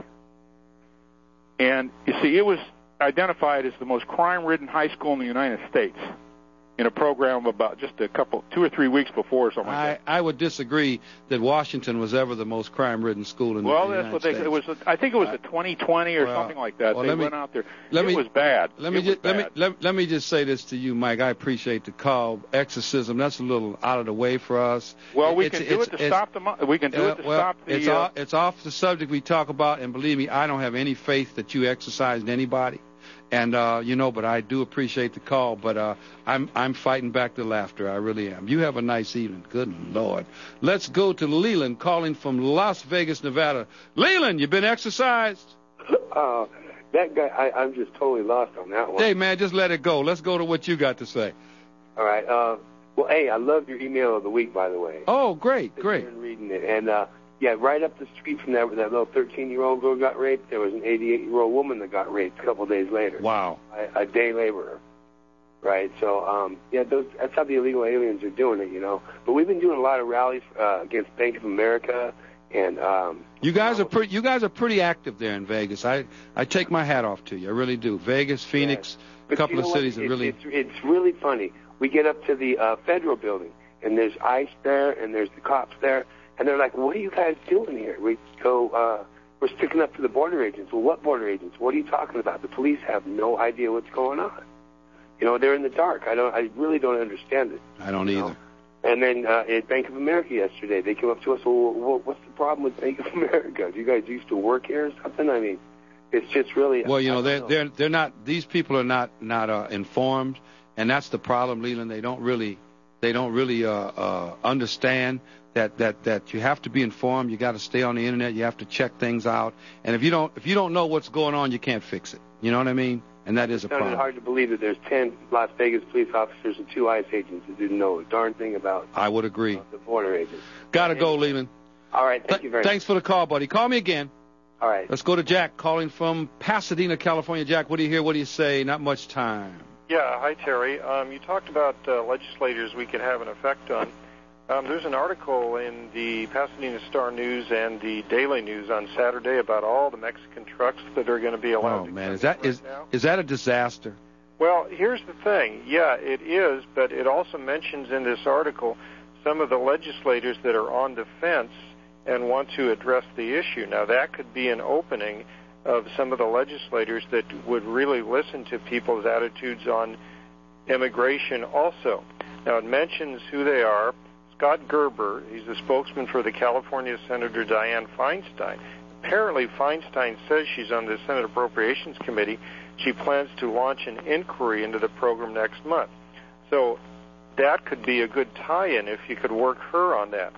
And you see, it was identified as the most crime-ridden high school in the United States in a program of about just a couple, two or three weeks before or something I, like that. I would disagree that Washington was ever the most crime-ridden school in well, the that's United what they. States. It was. I think it was a twenty twenty or well, something like that. well, they let me, went out there. Let it me, was bad. Let me it just was let bad. me let, let me just say this to you, Mike. I appreciate the call. Exorcism. That's a little out of the way for us. Well, we it's, can do it's, it to it's, stop the. We can do uh, it to well, stop the. It's, uh, off, it's off the subject we talk about, and believe me, I don't have any faith that you exorcised anybody. And, uh, you know, but I do appreciate the call, but uh, I'm I'm fighting back the laughter. I really am. You have a nice evening. Good Lord. Let's go to Leland calling from Las Vegas, Nevada. Leland, you been exercised? Uh, that guy, I, I'm just totally lost on that one. Hey, man, just let it go. Let's go to what you got to say. All right. Uh, well, hey, I love your email of the week, by the way. Oh, great, great. I've been reading it. And, uh, yeah, right up the street from that, where that little thirteen-year-old girl got raped, there was an eighty-eight-year-old woman that got raped a couple of days later. Wow. A, a day laborer. Right? So, um, yeah, those, that's how the illegal aliens are doing it, you know. But we've been doing a lot of rallies uh, against Bank of America and... Um, you guys are pretty. You guys are pretty active there in Vegas. I, I take my hat off to you. I really do. Vegas, Phoenix, yes. a couple you know of cities what? are really... It's, it's, it's really funny. We get up to the uh, federal building, and there's ICE there, and there's the cops there. And they're like, what are you guys doing here? We go, uh, we're sticking up for the border agents. Well, what border agents? What are you talking about? The police have no idea what's going on. You know, they're in the dark. I don't. I really don't understand it. I don't either. Know? And then uh, at Bank of America yesterday, they came up to us, well, what's the problem with Bank of America? Do you guys used to work here or something? I mean, it's just really... Well, you know, they're, know. they're, they're not, these people are not, not uh, informed, and that's the problem, Leland. They don't really, they don't really uh, uh, understand that, that, that you have to be informed. You got to stay on the internet. You have to check things out. And if you don't, if you don't know what's going on, you can't fix it. You know what I mean? And that is a problem. It's hard to believe that there's ten Las Vegas police officers and two ICE agents that didn't know a darn thing about I would agree. Uh, the border agents. Got to go, Leland. All right, thank Th- you very Thanks much. for the call, buddy. Call me again. All right. Let's go to Jack calling from Pasadena, California. Jack, what do you hear? What do you say? Not much time. Yeah, hi, Terry. Um, you talked about uh, legislators we could have an effect on. Um, there's an article in the Pasadena Star-News and the Daily News on Saturday about all the Mexican trucks that are going to be allowed Oh, to man. Is come that in is right now. is that a disaster? Well, here's the thing. Yeah, it is, but it also mentions in this article some of the legislators that are on the fence and want to address the issue. Now, that could be an opening of some of the legislators that would really listen to people's attitudes on immigration also. Now, it mentions who they are. Scott Gerber, he's the spokesman for the California Senator Dianne Feinstein. Apparently, Feinstein says she's on the Senate Appropriations Committee. She plans to launch an inquiry into the program next month. So that could be a good tie-in if you could work her on that.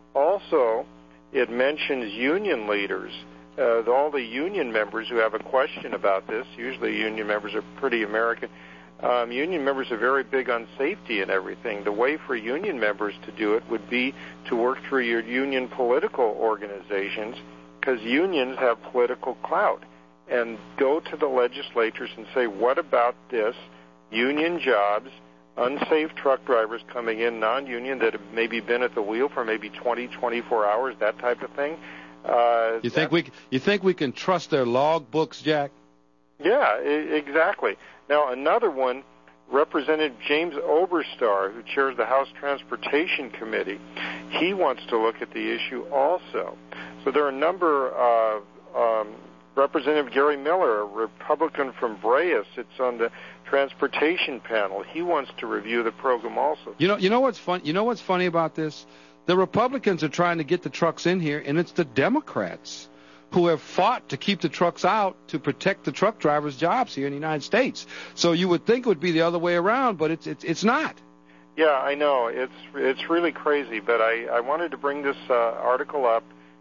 Also, it mentions union leaders. Uh, all the union members who have a question about this, usually union members are pretty American, um, union members are very big on safety and everything. The way for union members to do it would be to work through your union political organizations, because unions have political clout, and go to the legislatures and say, what about this? Union jobs, unsafe truck drivers coming in, non-union, that have maybe been at the wheel for maybe twenty, twenty-four hours, that type of thing. Uh, You think we you think we can trust their log books, Jack? Yeah, I- exactly. Now, another one, Representative James Oberstar, who chairs the House Transportation Committee, he wants to look at the issue also. So there are a number of um, Representative Gary Miller, a Republican from Brea, sits on the transportation panel. He wants to review the program also. You know, you know what's fun? You know what's funny about this? The Republicans are trying to get the trucks in here, and it's the Democrats who have fought to keep the trucks out to protect the truck drivers' jobs here in the United States. So you would think it would be the other way around, but it's it's, it's not. Yeah, I know. It's it's really crazy, but I, I wanted to bring this uh, article up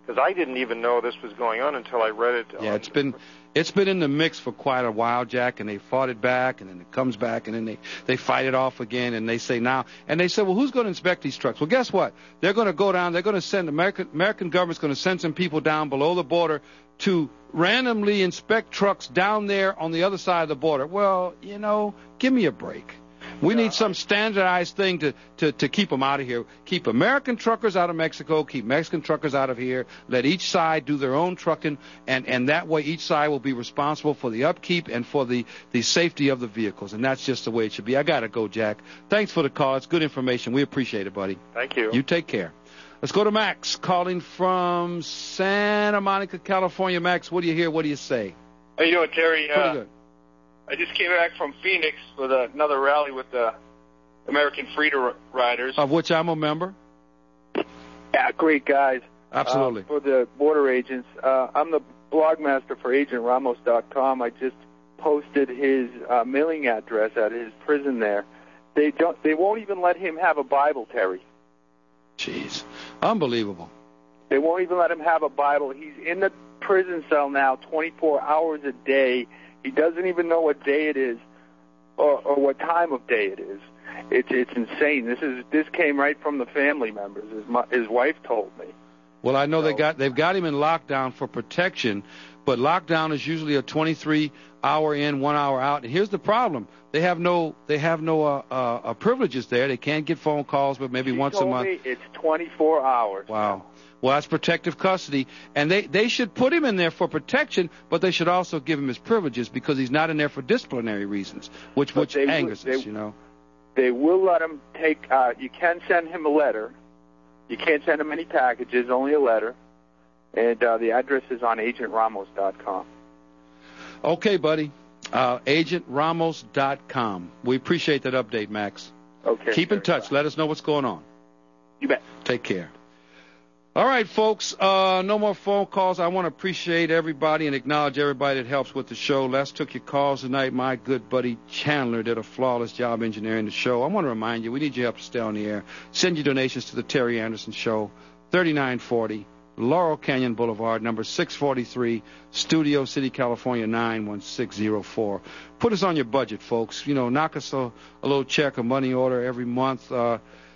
because I didn't even know this was going on until I read it. Yeah, on it's been it's been in the mix for quite a while, Jack, and they fought it back, and then it comes back, and then they, they fight it off again, and they say now, and they say, well, who's going to inspect these trucks? Well, guess what? They're going to go down, they're going to send, American, American government's going to send some people down below the border to randomly inspect trucks down there on the other side of the border. Well, you know, give me a break. We need some standardized thing to, to, to keep them out of here. Keep American truckers out of Mexico. Keep Mexican truckers out of here. Let each side do their own trucking, and, and that way each side will be responsible for the upkeep and for the, the safety of the vehicles. And that's just the way it should be. I got to go, Jack. Thanks for the call. It's good information. We appreciate it, buddy. Thank you. You take care. Let's go to Max, calling from Santa Monica, California. Max, what do you hear? What do you say? How you doing, Terry? Pretty uh, good. I just came back from Phoenix with another rally with the American Freedom Riders. Of which I'm a member. Yeah, great guys. Absolutely. Uh, for the border agents, uh, I'm the blog master for Agent Ramos dot com. I just posted his uh, mailing address at his prison there. They don't. They won't even let him have a Bible, Terry. Jeez, unbelievable. They won't even let him have a Bible. He's in the prison cell now, twenty-four hours a day. He doesn't even know what day it is, or, or what time of day it is. It's it's insane. This is this came right from the family members. His his wife told me. Well, I know so. they got they've got him in lockdown for protection, but lockdown is usually a twenty-three hour in, one hour out. And here's the problem: they have no they have no uh, uh, privileges there. They can't get phone calls, but maybe she once told a month. Me it's twenty-four hours. Wow. Well, that's protective custody, and they, they should put him in there for protection, but they should also give him his privileges because he's not in there for disciplinary reasons, which But which they angers will, us, they, you know. They will let him take. Uh, you can send him a letter. You can't send him any packages, only a letter. And uh, the address is on Agent Ramos dot com. Okay, buddy. Uh, Agent Ramos dot com. We appreciate that update, Max. Okay. Keep in touch. Bye. Let us know what's going on. You bet. Take care. All right, folks, uh, no more phone calls. I want to appreciate everybody and acknowledge everybody that helps with the show. Les took your calls tonight. My good buddy Chandler did a flawless job engineering the show. I want to remind you, we need your help to stay on the air. Send your donations to the Terry Anderson Show, thirty-nine forty Laurel Canyon Boulevard, number six forty-three, Studio City, California, nine one six zero four. Put us on your budget, folks. You know, knock us a, a little check, a money order every month. Uh,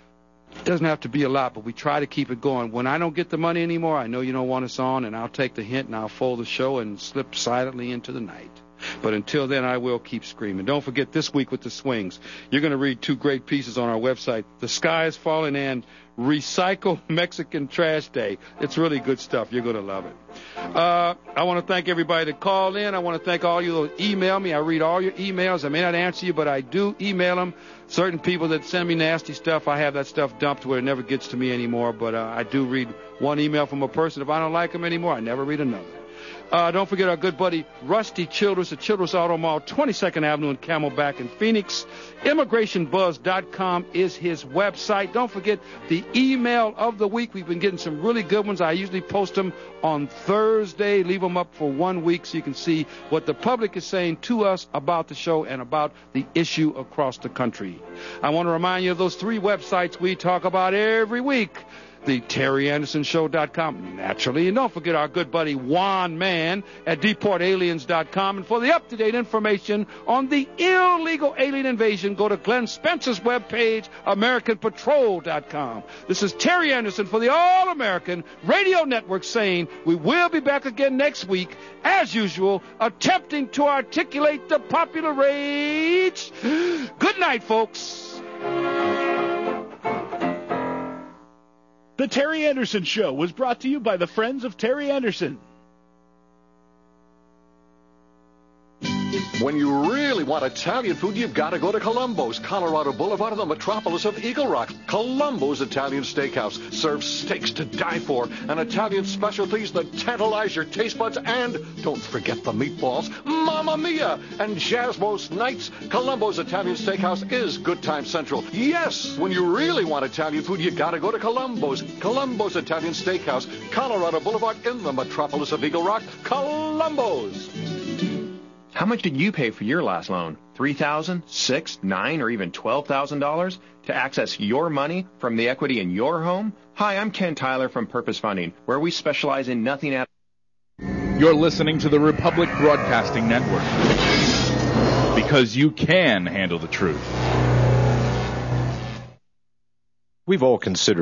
It doesn't have to be a lot, but we try to keep it going. When I don't get the money anymore, I know you don't want us on, and I'll take the hint and I'll fold the show and slip silently into the night. But until then, I will keep screaming. Don't forget, this week with the swings, you're going to read two great pieces on our website, The Sky is Falling and Recycle Mexican Trash Day. It's really good stuff. You're going to love it. Uh, I want to thank everybody that called in. I want to thank all you that email me. I read all your emails. I may not answer you, but I do email them. Certain people that send me nasty stuff, I have that stuff dumped where it never gets to me anymore. But uh, I do read one email from a person. If I don't like them anymore, I never read another. Uh, don't forget our good buddy Rusty Childress at Childress Auto Mall, twenty-second Avenue and Camelback in Phoenix. immigration buzz dot com is his website. Don't forget the email of the week. We've been getting some really good ones. I usually post them on Thursday. Leave them up for one week so you can see what the public is saying to us about the show and about the issue across the country. I want to remind you of those three websites we talk about every week. The Terry Anderson Show dot com, naturally. And don't forget our good buddy Juan Mann at Deport Aliens dot com. And for the up-to-date information on the illegal alien invasion, go to Glenn Spencer's webpage, American Patrol dot com. This is Terry Anderson for the All-American Radio Network saying we will be back again next week, as usual, attempting to articulate the popular rage. Good night, folks. The Terry Anderson Show was brought to you by the Friends of Terry Anderson. When you really want Italian food, you've got to go to Columbo's, Colorado Boulevard, in the metropolis of Eagle Rock. Columbo's Italian Steakhouse serves steaks to die for and Italian specialties that tantalize your taste buds. And don't forget the meatballs, Mamma Mia, and Jasmo's Nights. Columbo's Italian Steakhouse is Good Time Central. Yes, when you really want Italian food, you got to go to Columbo's. Columbo's Italian Steakhouse, Colorado Boulevard, in the metropolis of Eagle Rock. Columbo's. How much did you pay for your last loan? three thousand dollars, six thousand dollars, nine thousand dollars, or even twelve thousand dollars to access your money from the equity in your home? Hi, I'm Ken Tyler from Purpose Funding, where we specialize in nothing at You're listening to the Republic Broadcasting Network, because you can handle the truth. We've all considered